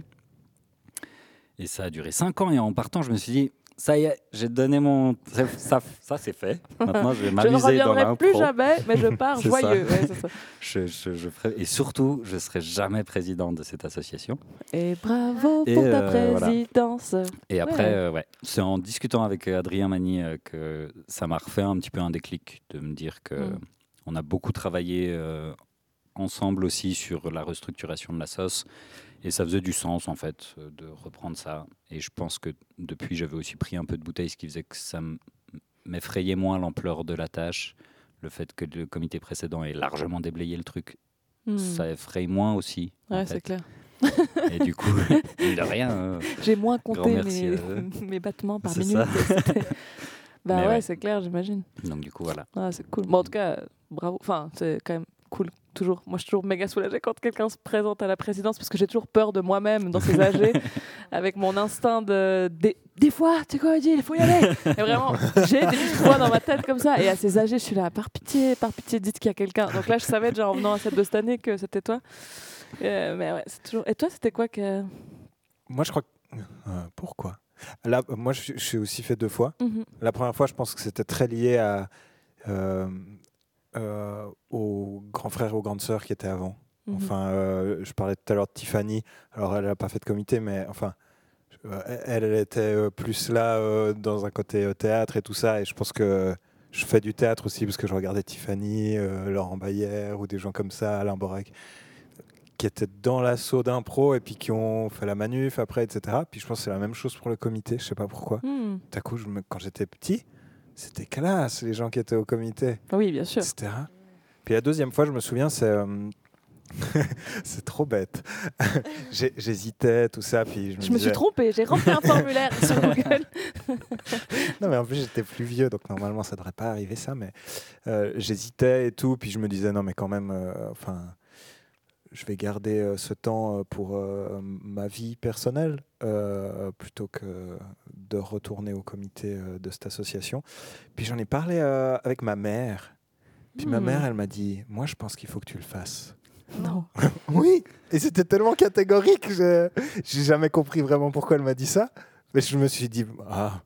Et ça a duré cinq ans et en partant, je me suis dit, ça y est, j'ai donné mon... Ça, ça, ça, c'est fait. Maintenant, je vais Je ne m'amuser dans reviendrai plus l'impro. jamais, mais je pars C'est ça. joyeux. Ouais, c'est ça. Je, je, je ferai... Et surtout, je ne serai jamais président de cette association. Et bravo Et, pour ta euh, voilà. présidence. Et après, Ouais. euh, ouais, c'est en discutant avec euh, Adrien Magny euh, que ça m'a refait un petit peu un déclic de me dire que Mm. on a beaucoup travaillé euh, ensemble aussi sur la restructuration de la sauce. Et ça faisait du sens, en fait, euh, de reprendre ça. Et je pense que depuis, j'avais aussi pris un peu de bouteille, ce qui faisait que ça m- m'effrayait moins l'ampleur de la tâche. Le fait que le comité précédent ait largement déblayé le truc, Hmm. ça effraie moins aussi. en Ouais, fait. c'est clair. Et du coup, mine de rien, euh, J'ai moins Grand compté merci mes, à eux. mes battements par C'est minute. ça. C'était- bah Mais ouais, ouais. c'est clair, j'imagine. donc du coup, voilà. Ah, c'est cool. Bon, en tout cas, euh, bravo. Enfin, c'est quand même cool. Toujours. Moi, je suis toujours méga soulagée quand quelqu'un se présente à la présidence parce que j'ai toujours peur de moi-même dans ces âgés, avec mon instinct de. Des, des fois, tu sais quoi, Odile, il faut y aller. Et vraiment, j'ai des petites voix dans ma tête comme ça. Et à ces âgés, je suis là, par pitié, par pitié, dites qu'il y a quelqu'un. Donc là, je savais déjà en venant à celle de cette année que c'était toi. Euh, mais ouais, c'est toujours. Et toi, c'était quoi que. Moi, je crois que... Euh, pourquoi Là, euh, moi, je, je suis aussi fait deux fois. Mhm. La première fois, je pense que c'était très lié à, euh, euh, aux grands frères et aux grandes sœurs qui étaient avant. Mhm. Enfin, euh, je parlais tout à l'heure de Tiffany. Alors, elle n'a pas fait de comité, mais enfin, euh, elle, elle était euh, plus là euh, dans un côté euh, théâtre et tout ça. Et je pense que je fais du théâtre aussi parce que je regardais Tiffany, euh, Laurent Bayer ou des gens comme ça, Alain Borek, qui étaient dans l'assaut d'impro et puis qui ont fait la manuf après, et cetera. Puis je pense que c'est la même chose pour le comité. Je sais pas pourquoi. Hmm. Tout à coup, je me- quand j'étais petit, c'était classe les gens qui étaient au comité, Oui, bien sûr. et cetera. Puis la deuxième fois, je me souviens, c'est euh, c'est trop bête. J'ai- J'hésitais, tout ça, puis je me, Je me disais- suis trompée, j'ai rempli un formulaire sur Google. Non, mais en plus, j'étais plus vieux, donc normalement, ça devrait pas arriver ça. Mais euh, j'hésitais et tout, puis je me disais non, mais quand même, euh, enfin, je vais garder euh, ce temps euh, pour euh, ma vie personnelle euh, plutôt que de retourner au comité euh, de cette association. Puis j'en ai parlé euh, avec ma mère. Puis ma Hmm. mère, elle m'a dit, moi, je pense qu'il faut que tu le fasses. Non. Oui, et c'était tellement catégorique, je j'ai jamais compris vraiment pourquoi elle m'a dit ça. Mais je me suis dit, ah,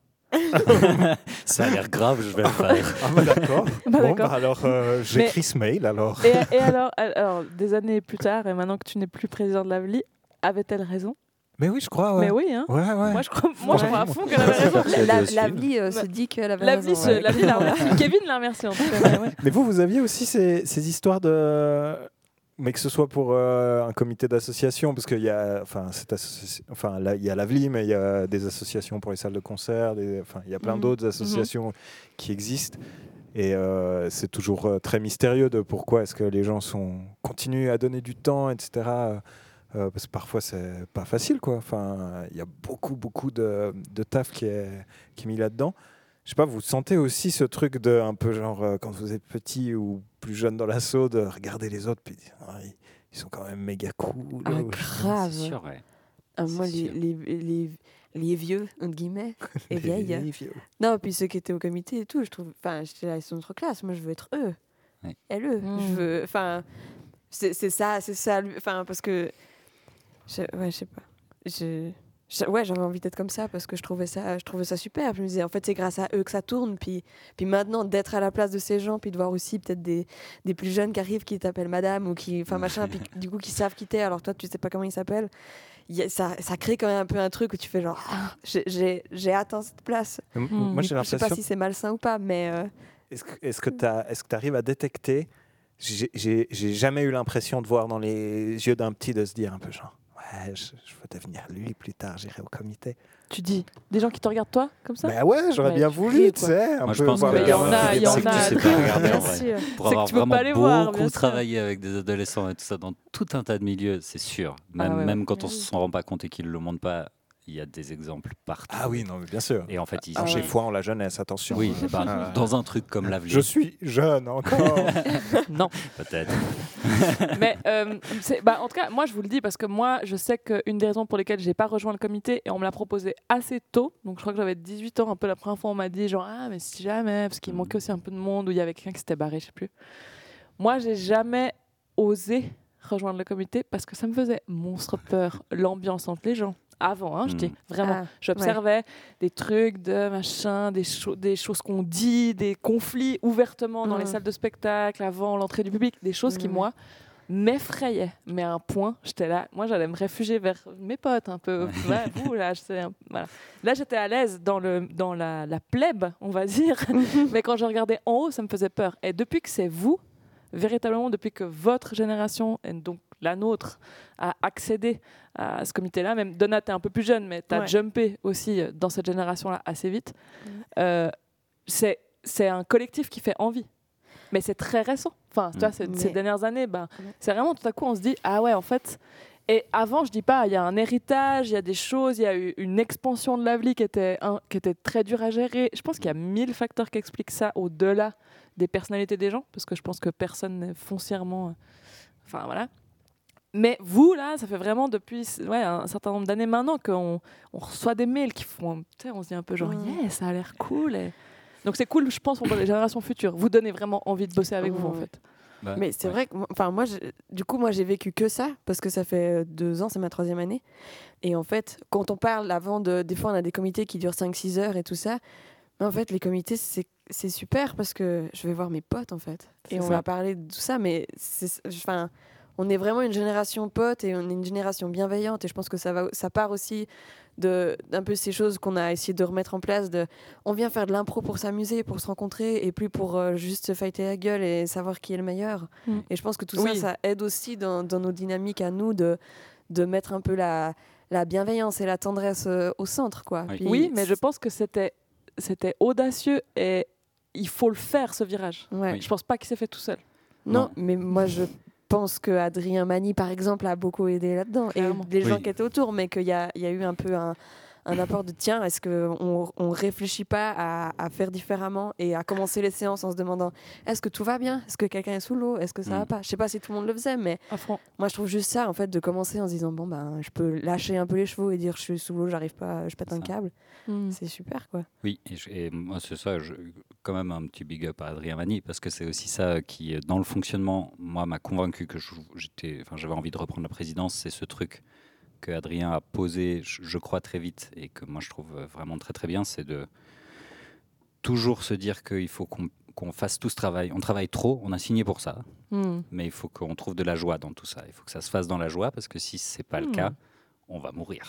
Ça a l'air grave, je vais le faire. ah bah d'accord. Bah, bon, d'accord. bah alors euh, j'écris ce mail alors. Et, et alors, alors, des années plus tard, et maintenant que tu n'es plus président de l'A V L I, avait-elle raison? Mais oui, je crois. Ouais. Mais oui, hein. Ouais, ouais. Moi, je crois, moi, je Ouais. crois à fond qu'elle avait raison. Chercher La- dessus. L'Avli euh, Bah, se dit qu'elle avait L'A V L I, raison. se- ouais. l'A V L I l'a remercié. Kevin l'a remercié, en tout cas. mais ouais. Mais vous, vous aviez aussi ces, ces histoires de. Mais que ce soit pour euh, un comité d'association, parce qu'il y a, enfin, cette associ- enfin, là, il y a l'A V L I, mais il y a des associations pour les salles de concert, des- enfin, il y a plein Mhm. d'autres associations qui existent. Et euh, c'est toujours euh, très mystérieux de pourquoi est-ce que les gens sont, continuent à donner du temps, et cetera. Euh, parce que parfois, c'est pas facile, quoi. Enfin, il y a beaucoup, beaucoup de, de taf qui est, qui est mis là-dedans. Je sais pas, vous sentez aussi ce truc de un peu genre euh, quand vous êtes petit ou plus jeune dans l'assaut, de regarder les autres puis dire, ah, ils, ils sont quand même méga cool. Ah, ou- grave. C'est sûr, ouais. Ah, moi, C'est les, sûr. les, les, les vieux, entre guillemets, et les vieilles. vieux. Non, puis ceux qui étaient au comité et tout, je trouve. Enfin, j'étais là, ils sont trop classe. Moi, je veux être eux. Ouais. Elle, eux. Mm. Je veux. Enfin, c'est c'est ça, c'est ça. lui- Enfin, parce que. Je, ouais, je sais pas. Je. je- Ouais, j'avais envie d'être comme ça parce que je trouvais ça, je trouvais ça super. Je me disais, en fait, c'est grâce à eux que ça tourne. Puis, puis maintenant, d'être à la place de ces gens, puis de voir aussi peut-être des, des plus jeunes qui arrivent, qui t'appellent madame ou qui. Enfin, machin, puis du coup, qui savent qui t'es, alors toi, tu sais pas comment ils s'appellent. Il y a- Ça, ça crée quand même un peu un truc où tu fais genre, ah, j'ai- j'ai j'ai atteint cette place. M- Hmm. Moi, j'ai Je sais pas l'impression. si c'est malsain ou pas, mais. euh, Est-ce que est-ce que tu arrives à détecter? J'ai- J'ai j'ai jamais eu l'impression de voir dans les yeux d'un petit de se dire un peu genre, ouais, je, je veux devenir lui plus tard, j'irai au comité. Tu dis des gens qui te regardent toi comme ça? Ben ouais, j'aurais Ouais, bien tu voulu, cries, tu quoi. sais. un Moi, je peu pense voir que Mais les il y en gamins a, qui il y en c'est que a. tu sais pas regarder en Bien vrai. sûr. Pour C'est que avoir tu peux vraiment pas les voir, bien beaucoup sûr. travaillé avec des adolescents et tout ça dans tout un tas de milieux, c'est sûr. Même, Ah ouais, même ouais. quand on Oui. s'en rend pas compte et qu'ils le montrent pas, il y a des exemples partout. Ah oui, non, mais bien sûr. Et en fait, ils Ah, sont chez ouais. foi en la jeunesse, attention. Oui, Euh, bah, euh, dans un truc comme Lavely. Je suis jeune encore. Non. Peut-être. Mais euh, c'est- bah, en tout cas, moi je vous le dis parce que moi je sais qu'une des raisons pour lesquelles j'ai pas rejoint le comité et on me l'a proposé assez tôt, donc je crois que j'avais dix-huit ans, un peu la première fois on m'a dit genre ah mais si jamais, parce qu'il Mhm. manquait aussi un peu de monde, où il y avait quelqu'un qui s'était barré, je sais plus. Moi j'ai jamais osé rejoindre le comité parce que ça me faisait monstre peur, l'ambiance entre les gens. Avant, hein, je dis Mhm. vraiment. Ah, J'observais des trucs de machin, des, cho- des choses qu'on dit, des conflits ouvertement dans les Mhm. salles de spectacle, avant l'entrée du public, des choses qui, Mhm. moi, m'effrayaient. Mais à un point, j'étais là, moi j'allais me réfugier vers mes potes un peu. Ouais, vous, là, j'étais un- voilà. Là, j'étais à l'aise dans, le, dans la, la plèbe, on va dire. Mais quand je regardais en haut, ça me faisait peur. Et depuis que c'est vous, véritablement, depuis que votre génération, et donc la nôtre, a accédé à ce comité-là, même Donat, t'es un peu plus jeune, mais t'as Ouais. jumpé aussi euh, dans cette génération-là assez vite, Mhm. euh, c'est, c'est un collectif qui fait envie. Mais c'est très récent. Enfin, tu vois, ces, Mais- ces dernières années, ben, Ouais. c'est vraiment tout à coup, on se dit, ah ouais, en fait. Et avant, je dis pas, il y a un héritage, il y a des choses, il y a eu une expansion de Lavely qui était, un- qui était très dure à gérer. Je pense qu'il y a mille facteurs qui expliquent ça au-delà des personnalités des gens, parce que je pense que personne n'est foncièrement. euh, Enfin, voilà. Mais vous, là, ça fait vraiment depuis ouais, un certain nombre d'années maintenant qu'on on reçoit des mails qui font. Tu sais, on se dit un peu genre, Mm. yeah, ça a l'air cool. Et... Donc c'est cool, je pense, pour les générations futures. Vous donnez vraiment envie de bosser avec vous, en Ouais. fait. Bah, Mais c'est ouais. vrai que, moi- enfin moi, je- du coup, moi, j'ai vécu que ça parce que ça fait euh, deux ans, c'est ma troisième année. Et en fait, quand on parle avant de, des fois, on a des comités qui durent cinq six heures et tout ça. Mais en fait, les comités, c'est c'est super parce que je vais voir mes potes en fait, et C'est on ça. va parler de tout ça. Mais c'est, enfin, on est vraiment une génération potes et on est une génération bienveillante. Et je pense que ça va, ça part aussi de d'un peu ces choses qu'on a essayé de remettre en place. De, on vient faire de l'impro pour s'amuser, pour se rencontrer, et plus pour euh, juste se fighter la gueule et savoir qui est le meilleur. Mm. Et je pense que tout Oui. ça, ça aide aussi dans, dans nos dynamiques à nous de de mettre un peu la la bienveillance et la tendresse euh, au centre, quoi. Oui. Puis Oui, mais je pense que c'était, c'était audacieux et il faut le faire, ce virage. ouais. Oui. Je pense pas qu'il s'est fait tout seul. Non, Non. mais moi je pense que Adrien Mani, par exemple, a beaucoup aidé là-dedans. Et Clairement. les gens Oui. qui étaient autour, mais qu'il y a, il y a eu un peu un, un apport de tiens, est-ce qu'on on réfléchit pas à, à faire différemment et à commencer les séances en se demandant est-ce que tout va bien? Est-ce que quelqu'un est sous l'eau? Est-ce que ça Mm. va pas? Je sais pas si tout le monde le faisait, mais À fond. moi je trouve juste ça en fait de commencer en se disant bon ben je peux lâcher un peu les chevaux et dire je suis sous l'eau, j'arrive pas, je pète un Ça. câble. Mm. C'est super quoi. Oui, et, je- et moi c'est ça, je, quand même un petit big up à Adrien Mani, parce que c'est aussi ça qui, euh, dans le fonctionnement, moi m'a convaincu que je- j'étais, enfin, j'avais envie de reprendre la présidence, c'est ce truc que Adrien a posé, je, je crois très vite, et que moi je trouve euh, vraiment très très bien, c'est de toujours se dire qu'il faut qu'on qu'on fasse tout ce travail. On travaille trop, on a signé pour ça, Mm. mais il faut qu'on trouve de la joie dans tout ça. Il faut que ça se fasse dans la joie, parce que si c'est pas le Hmm. cas, on va mourir.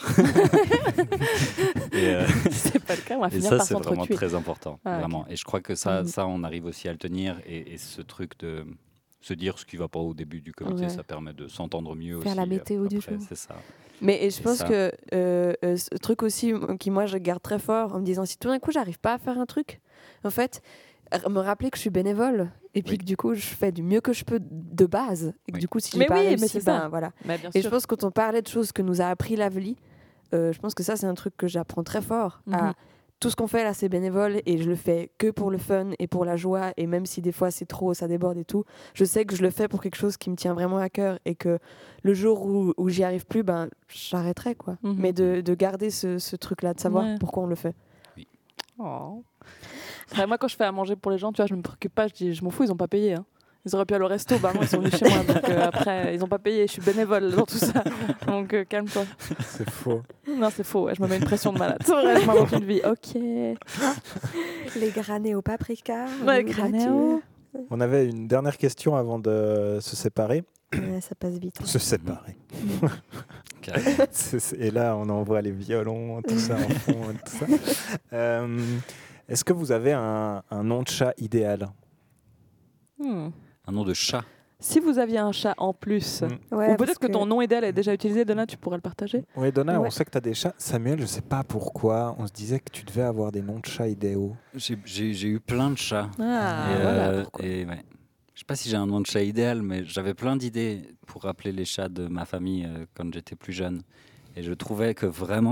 et, euh, Si c'est pas le cas, on va et finir ça, par c'est vraiment s'entretuer. très important. Ah, ok. vraiment. Et je crois que ça, Mhm. ça, on arrive aussi à le tenir. Et, et ce truc de se dire ce qui va pas au début du comité, Ouais. ça permet de s'entendre mieux Faire aussi. la météo du après, jour. C'est ça. Mais et je Et pense ça. que euh, euh, ce truc aussi m- qui moi je garde très fort en me disant si tout d'un coup j'arrive pas à faire un truc, en fait, r- me rappeler que je suis bénévole et puis Oui. que du coup je fais du mieux que je peux de base et que Oui. du coup si j'ai Mais pas oui, mais réussi, c'est ça. ben voilà. Mais bien Et je sûr. pense que quand on parlait de choses que nous a appris Lavely, euh, je pense que ça c'est un truc que j'apprends très fort. Mhm. À tout ce qu'on fait là c'est bénévole et je le fais que pour le fun et pour la joie et même si des fois c'est trop, ça déborde et tout, je sais que je le fais pour quelque chose qui me tient vraiment à cœur et que le jour où, où j'y arrive plus, ben j'arrêterai quoi. Mhm. Mais de, de garder ce, ce truc là, de savoir Ouais. pourquoi on le fait. Oh. Ouais, moi, quand je fais à manger pour les gens, tu vois, je me préoccupe pas. Je dis, je m'en fous, ils ont pas payé. Hein. Ils auraient pu aller au resto, bah non, ils sont venus chez moi. Donc euh, après, ils ont pas payé. Je suis bénévole dans tout ça. Donc euh, calme-toi. C'est faux. Non, c'est faux. Ouais, je me mets une pression de malade. C'est vrai, je m'invente une vie. Ok. Les granés au paprika. Ouais, granéo. On avait une dernière question avant de se séparer. Ouais, ça passe vite. Se séparer. Carrément. C'est- c'est- Et là, on envoie les violons, tout ça en fond, tout ça. Euh, Est-ce que vous avez un, un nom de chat idéal? Hmm. Un nom de chat. Si vous aviez un chat en plus, Mm. Ouais, ou parce peut-être que... ton nom idéal est déjà utilisé, Donna, tu pourrais le partager. Oui, Donna, Ouais. on sait que tu as des chats. Samuel, je sais pas pourquoi, on se disait que tu devais avoir des noms de chats idéaux. J'ai j'ai- j'ai eu plein de chats. Ah, et, voilà. euh, pourquoi. et ouais. Je sais pas si j'ai un nom de chat idéal, mais j'avais plein d'idées pour rappeler les chats de ma famille euh, quand j'étais plus jeune. Et je trouvais que vraiment,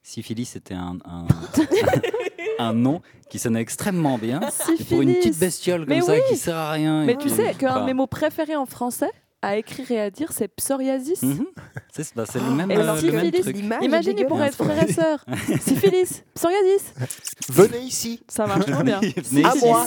syphilis, c'était un, un, un nom qui sonnait extrêmement bien. Et pour une Syphilis. petite bestiole comme Mais ça oui. qui sert à rien. Mais et tu qui- sais qu'un Enfin, de mes mots préférés en français à écrire et à dire, c'est psoriasis. mhm. C'est bah, c'est le même, Et euh, syphilis, le même truc. l'image est Imagine, ils pourraient dégueulasse. être frères et sœurs. Syphilis, psoriasis. Venez ici. Ça marche trop bien. Venez À ici. moi.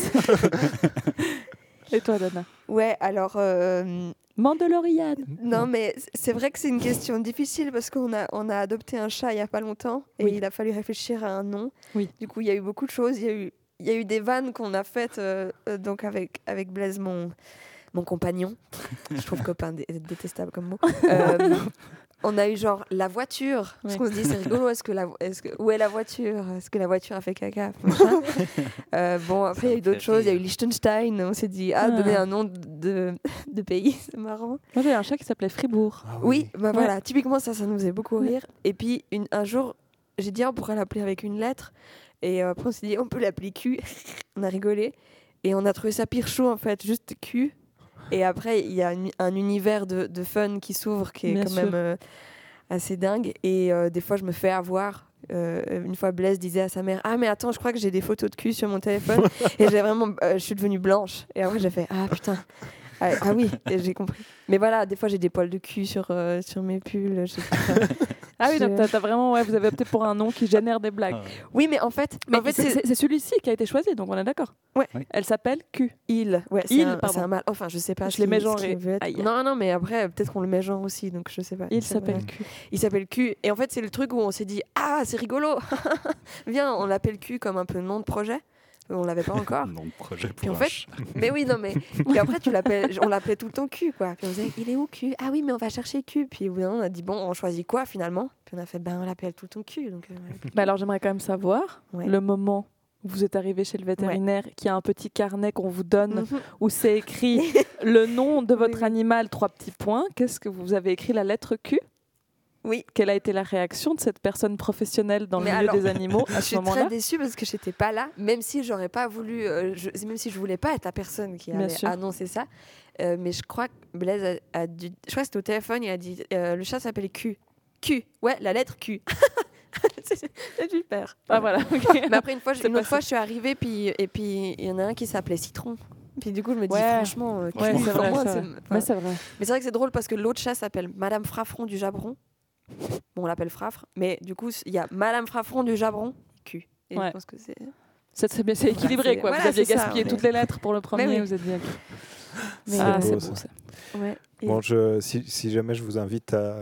Et toi, Dana? Ouais, alors. euh, Mandalorian. Non, mais c- c'est vrai que c'est une question difficile parce qu'on a, on a adopté un chat il n'y a pas longtemps et Oui. il a fallu réfléchir à un nom. Oui. Du coup, il y a eu beaucoup de choses. Il y a eu, il y a eu des vannes qu'on a faites euh, euh, donc avec, avec Blaise, mon, mon compagnon. Je trouve copain dé- détestable comme mot. Euh, on a eu genre la voiture. Parce Ouais. qu'on se dit, c'est rigolo. Est-ce que la, est-ce que, où est la voiture? Est-ce que la voiture a fait caca? Machin. Euh, Bon, après, il y a eu d'autres fait choses. Il y a eu rire. Liechtenstein. On s'est dit, ah, Ah. donner un nom de, de pays, c'est marrant. Moi, j'ai un chat qui s'appelait Fribourg. Ah Oui, bah voilà, typiquement ça, ça nous faisait beaucoup rire. Et puis une, un jour, j'ai dit, on pourrait l'appeler avec une lettre. Et euh, après, on s'est dit, on peut l'appeler Q. On a rigolé. Et on a trouvé ça pire chaud, en fait, juste Q. Et après, il y a un, un univers de, de fun qui s'ouvre, qui est Bien quand sûr. même euh, assez dingue. Et euh, des fois, je me fais avoir. Euh, une fois, Blaise disait à sa mère, ah mais attends, je crois que j'ai des photos de cul sur mon téléphone. Et j'ai vraiment, euh, je suis devenue blanche. Et après, j'ai fait, ah putain. Ah, ah oui, et j'ai compris. Mais voilà, des fois j'ai des poils de cul sur, euh, sur mes pulls. je sais pas. Ah oui, Je- donc t'as, t'as vraiment, ouais, vous avez opté pour un nom qui génère des blagues. Oui, mais en fait, Mais en fait c'est, c'est c'est- c'est celui-ci qui a été choisi, donc on est d'accord. Ouais. Oui. Elle s'appelle Q. il. Ouais, c'est Il, un, pardon. c'est un mal. Enfin, je sais pas. Je ce l'ai qu'il- mets ce genré. qu'il veut être. Aïe. Non, non, mais après, peut-être qu'on le met genre aussi, donc je sais pas. Il C'est s'appelle vrai. Q. Il s'appelle Q. Et en fait, c'est le truc où on s'est dit, ah, c'est rigolo. Viens, on l'appelle Q comme un peu nom de projet. On l'avait pas encore. Non, projet Puis pour en un fait, chat. mais oui, non, mais. Puis après, tu l'appelles, on l'appelait tout le temps Q, quoi. Puis on disait, il est où Q? Ah oui, mais on va chercher Q. Puis au bout d'un moment, on a dit, bon, on choisit quoi finalement? Puis on a fait, ben, on l'appelle tout le temps Q. Donc, euh, on l'appelle Bah alors j'aimerais quand même savoir Ouais. le moment où vous êtes arrivé chez le vétérinaire, qui a un petit carnet qu'on vous donne Mhm. où c'est écrit le nom de votre Oui, oui. animal, trois petits points. Qu'est-ce que vous avez écrit la lettre Q? Oui. Quelle a été la réaction de cette personne professionnelle dans le Mais milieu alors, des animaux à Je ce suis moment-là? très déçue parce que j'étais pas là, même si j'aurais pas voulu, euh, je- même si je voulais pas être la personne qui Bien allait sûr. annoncer ça. Euh, mais je crois que Blaise a, a dû, je crois que c'était au téléphone, il a dit, euh, le chat s'appelle Q. Q, ouais, la lettre Q. c'est c'est super. Ah voilà, ok. Mais après une fois, je- C'est une autre passé. fois, je suis arrivée puis et puis il y en a un qui s'appelait Citron. Puis du coup, je me dis Ouais. franchement, euh, Q, Ouais, c'est pour vrai, moi, c'est c'est- vrai. enfin, Mais c'est vrai. mais c'est vrai que c'est drôle parce que l'autre chat s'appelle Madame Fraffron du Jabron. Bon, on l'appelle Fraffre, mais du coup, il y a Madame Fraffron du Jabron, Q. Et Ouais. je pense que c'est. C'est, c'est, bien- c'est équilibré, c'est- quoi. voilà, vous aviez c'est ça, gaspillé on est- toutes les lettres pour le premier, oui. vous êtes dit. ok. Mais C'est ah, beau, c'est ça. beau, ça. Ouais. Et- Bon, je, si, si jamais je vous invite à...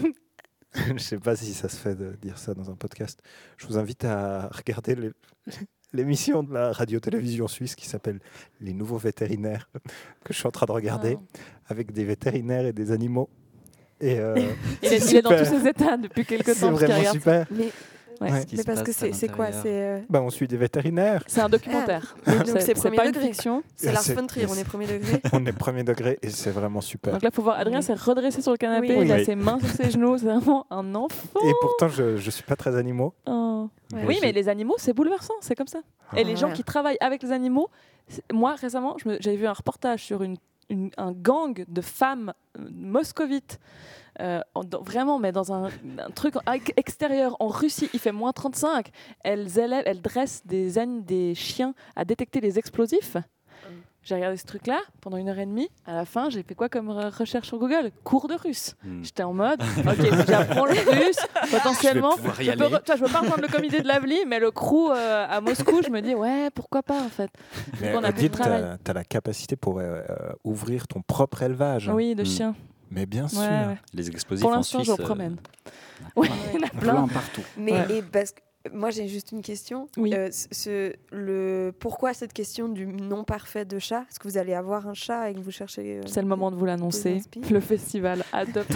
je sais pas si ça se fait de dire ça dans un podcast. Je vous invite à regarder les- l'émission de la radio-télévision suisse qui s'appelle Les Nouveaux Vétérinaires, que je suis en train de regarder, Ah. avec des vétérinaires et des animaux. Et euh, Il est, c'est il est dans tous super. ses états depuis quelques C'est temps. parce qu'il vraiment regarde- super. Mais, Ouais. Ouais. Ce qui mais se parce que passe à c'est c'est quoi l'intérieur. C'est euh, Bah, on suit des vétérinaires. C'est un documentaire. Ah, donc c'est, c'est c'est premier pas une degré. fiction. c'est Lars c'est- von Trier, on est premier degré. On est premier degré et c'est vraiment super. Donc là, il faut voir Adrien Oui. s'est redressé sur le canapé, Oui. il a Oui. ses mains sur ses genoux, c'est vraiment un enfant. Et pourtant, je ne suis pas très animaux. Oh. Ouais. Oui, j'ai- mais les animaux, c'est bouleversant, c'est comme ça. Et les Ah, gens ouais. qui travaillent avec les animaux, c'est- moi récemment, je me- j'avais vu un reportage sur une, une- un gang de femmes euh, moscovites, euh, en- dans- vraiment, mais dans un, un truc en- ex- extérieur, en Russie, il fait moins trente-cinq. Elles, élèvent, elles dressent des, an- des chiens à détecter les explosifs. J'ai regardé ce truc-là pendant une heure et demie. À la fin, j'ai fait quoi comme re- recherche sur Google? Cours de russe. Hmm. J'étais en mode, ok, si j'apprends le russe, potentiellement, Je vais pouvoir y je peux, aller. re- tu vois, je veux pas rejoindre le comité de l'Avli, mais le crew euh, à Moscou, je me dis, ouais, pourquoi pas en fait. Mais on a plus de Odile, travail. tu as la capacité pour euh, euh, ouvrir ton propre élevage. Oui, de Mm. chiens. Mais bien sûr. Ouais, ouais. Les explosifs Pour en l'instant, Suisse, je euh, promène. on Oui, a il y en a plein plein. partout. Mais Ouais. et parce que moi j'ai juste une question. Oui. Euh, ce- ce- le pourquoi cette question du nom parfait de chat? Est-ce que vous allez avoir un chat et que vous cherchez euh, C'est le moment de vous l'annoncer. inspi. Le festival Adopte.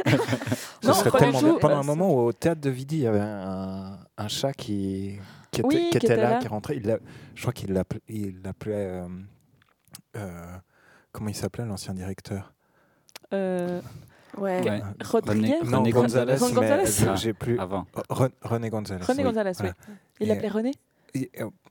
Ce Non, serait pas du tellement tout. bien. Pendant un Euh, moment où au théâtre de Vidy, il y avait un, un chat qui, qui, était, Oui, qui qui était était là, là. qui est rentré. Il l'a- je crois qu'il l'appelait. Il l'appelait euh, euh, comment il s'appelait l'ancien directeur? Euh, Ouais. Ouais. Rodriguez René- Non, René Gonzalez. Gonzalez. mais Gonzalez. euh, j'ai plus. Avant. Ren- René Gonzalez. René oui. Gonzalez, oui. Voilà. Il Et- l'appelait René Et, euh,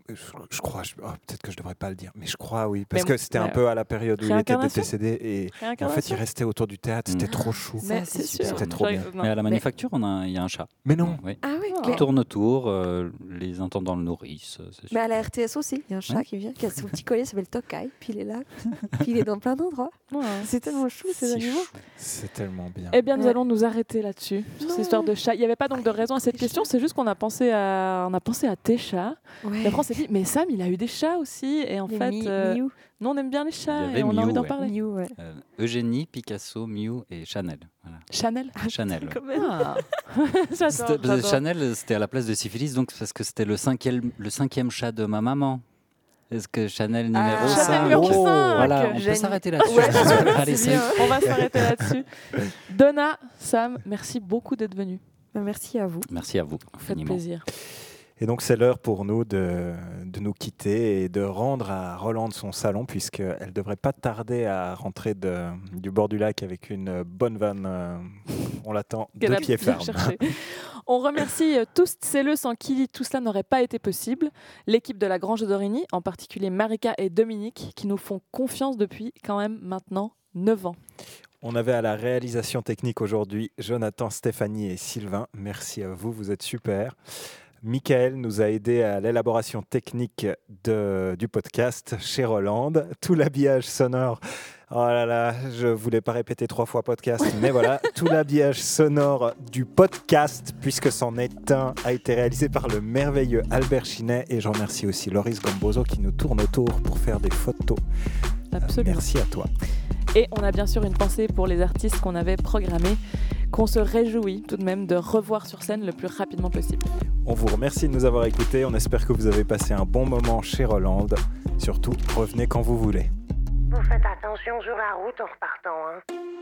je, je crois, je- oh, peut-être que je devrais pas le dire, mais je crois oui, parce Mais- que c'était un mais- peu à la période où il était Réincarnation décédé et en fait Réincarnation il restait autour du théâtre, c'était Mm. trop chou. Ça, Mais c'est c'est super. sûr. C'était trop bien. Non. Mais à la manufacture, on a- il y a un chat. Mais non, Oui. Ah oui, Ah. Qui mais, tourne autour, euh, les intendants le nourrissent. c'est mais sûr. à la R T S aussi, il y a un chat Ouais. qui vient, qui a son petit collier, s'appelle Tokai, puis il est là, puis il est dans plein d'endroits. Ouais. C'est tellement chou ces si animaux. chou. C'est tellement bien. Eh bien, nous Ouais. allons nous arrêter là-dessus, sur Non. cette histoire de chat. Il n'y avait pas donc de raison à cette Des question, chats. c'est juste qu'on a pensé à, on a pensé à tes chats. Ouais. Et après, on s'est dit, mais Sam, il a eu des chats aussi. Et en Les fait, Mi- euh, Miou. nous, on aime bien les chats Il y avait et on a Miou, envie d'en ouais. parler. Miou, ouais. Euh, Eugénie, Picasso, Mew et Chanel. Voilà. Chanel. Chanel. ouais. Quand même. Ah. C'était- J'adore, j'adore. Chanel, c'était à la place de Syphilis, donc parce que c'était le cinquième, le cinquième chat de ma maman. Est-ce que Chanel numéro Ah, cinq Chanel numéro Oh, cinq. Voilà, on peut Génial. s'arrêter là-dessus. Ouais, Allez, c'est salut. bien. On va s'arrêter là-dessus. Donna, Sam, merci beaucoup d'être venu. Bah, merci à vous. Merci à vous. Faites infiniment. plaisir. Et donc c'est l'heure pour nous de, de nous quitter et de rendre à Rolande son salon, puisqu'elle ne devrait pas tarder à rentrer de- du bord du lac avec une bonne vanne. euh, on l'attend de Qu'elle a pied bien ferme. cherché. On remercie euh, tous celles sans qui tout cela n'aurait pas été possible. L'équipe de la Grange d'Origny, en particulier Marika et Dominique, qui nous font confiance depuis quand même maintenant neuf ans. On avait à la réalisation technique aujourd'hui Jonathan, Stéphanie et Sylvain. Merci à vous, vous êtes super. Michael nous a aidé à l'élaboration technique de- du podcast chez Rolande. Tout l'habillage sonore, oh là là, je voulais pas répéter trois fois podcast, mais voilà, tout l'habillage sonore du podcast, puisque c'en est un, a été réalisé par le merveilleux Albert Chinet. Et je remercie aussi Loris Gambozo qui nous tourne autour pour faire des photos. Euh, Absolument. Merci à toi. Et on a bien sûr une pensée pour les artistes qu'on avait programmés, qu'on se réjouit tout de même de revoir sur scène le plus rapidement possible. On vous remercie de nous avoir écoutés. On espère que vous avez passé un bon moment chez Rolande. Surtout, revenez quand vous voulez. Vous faites attention sur la route en repartant, hein.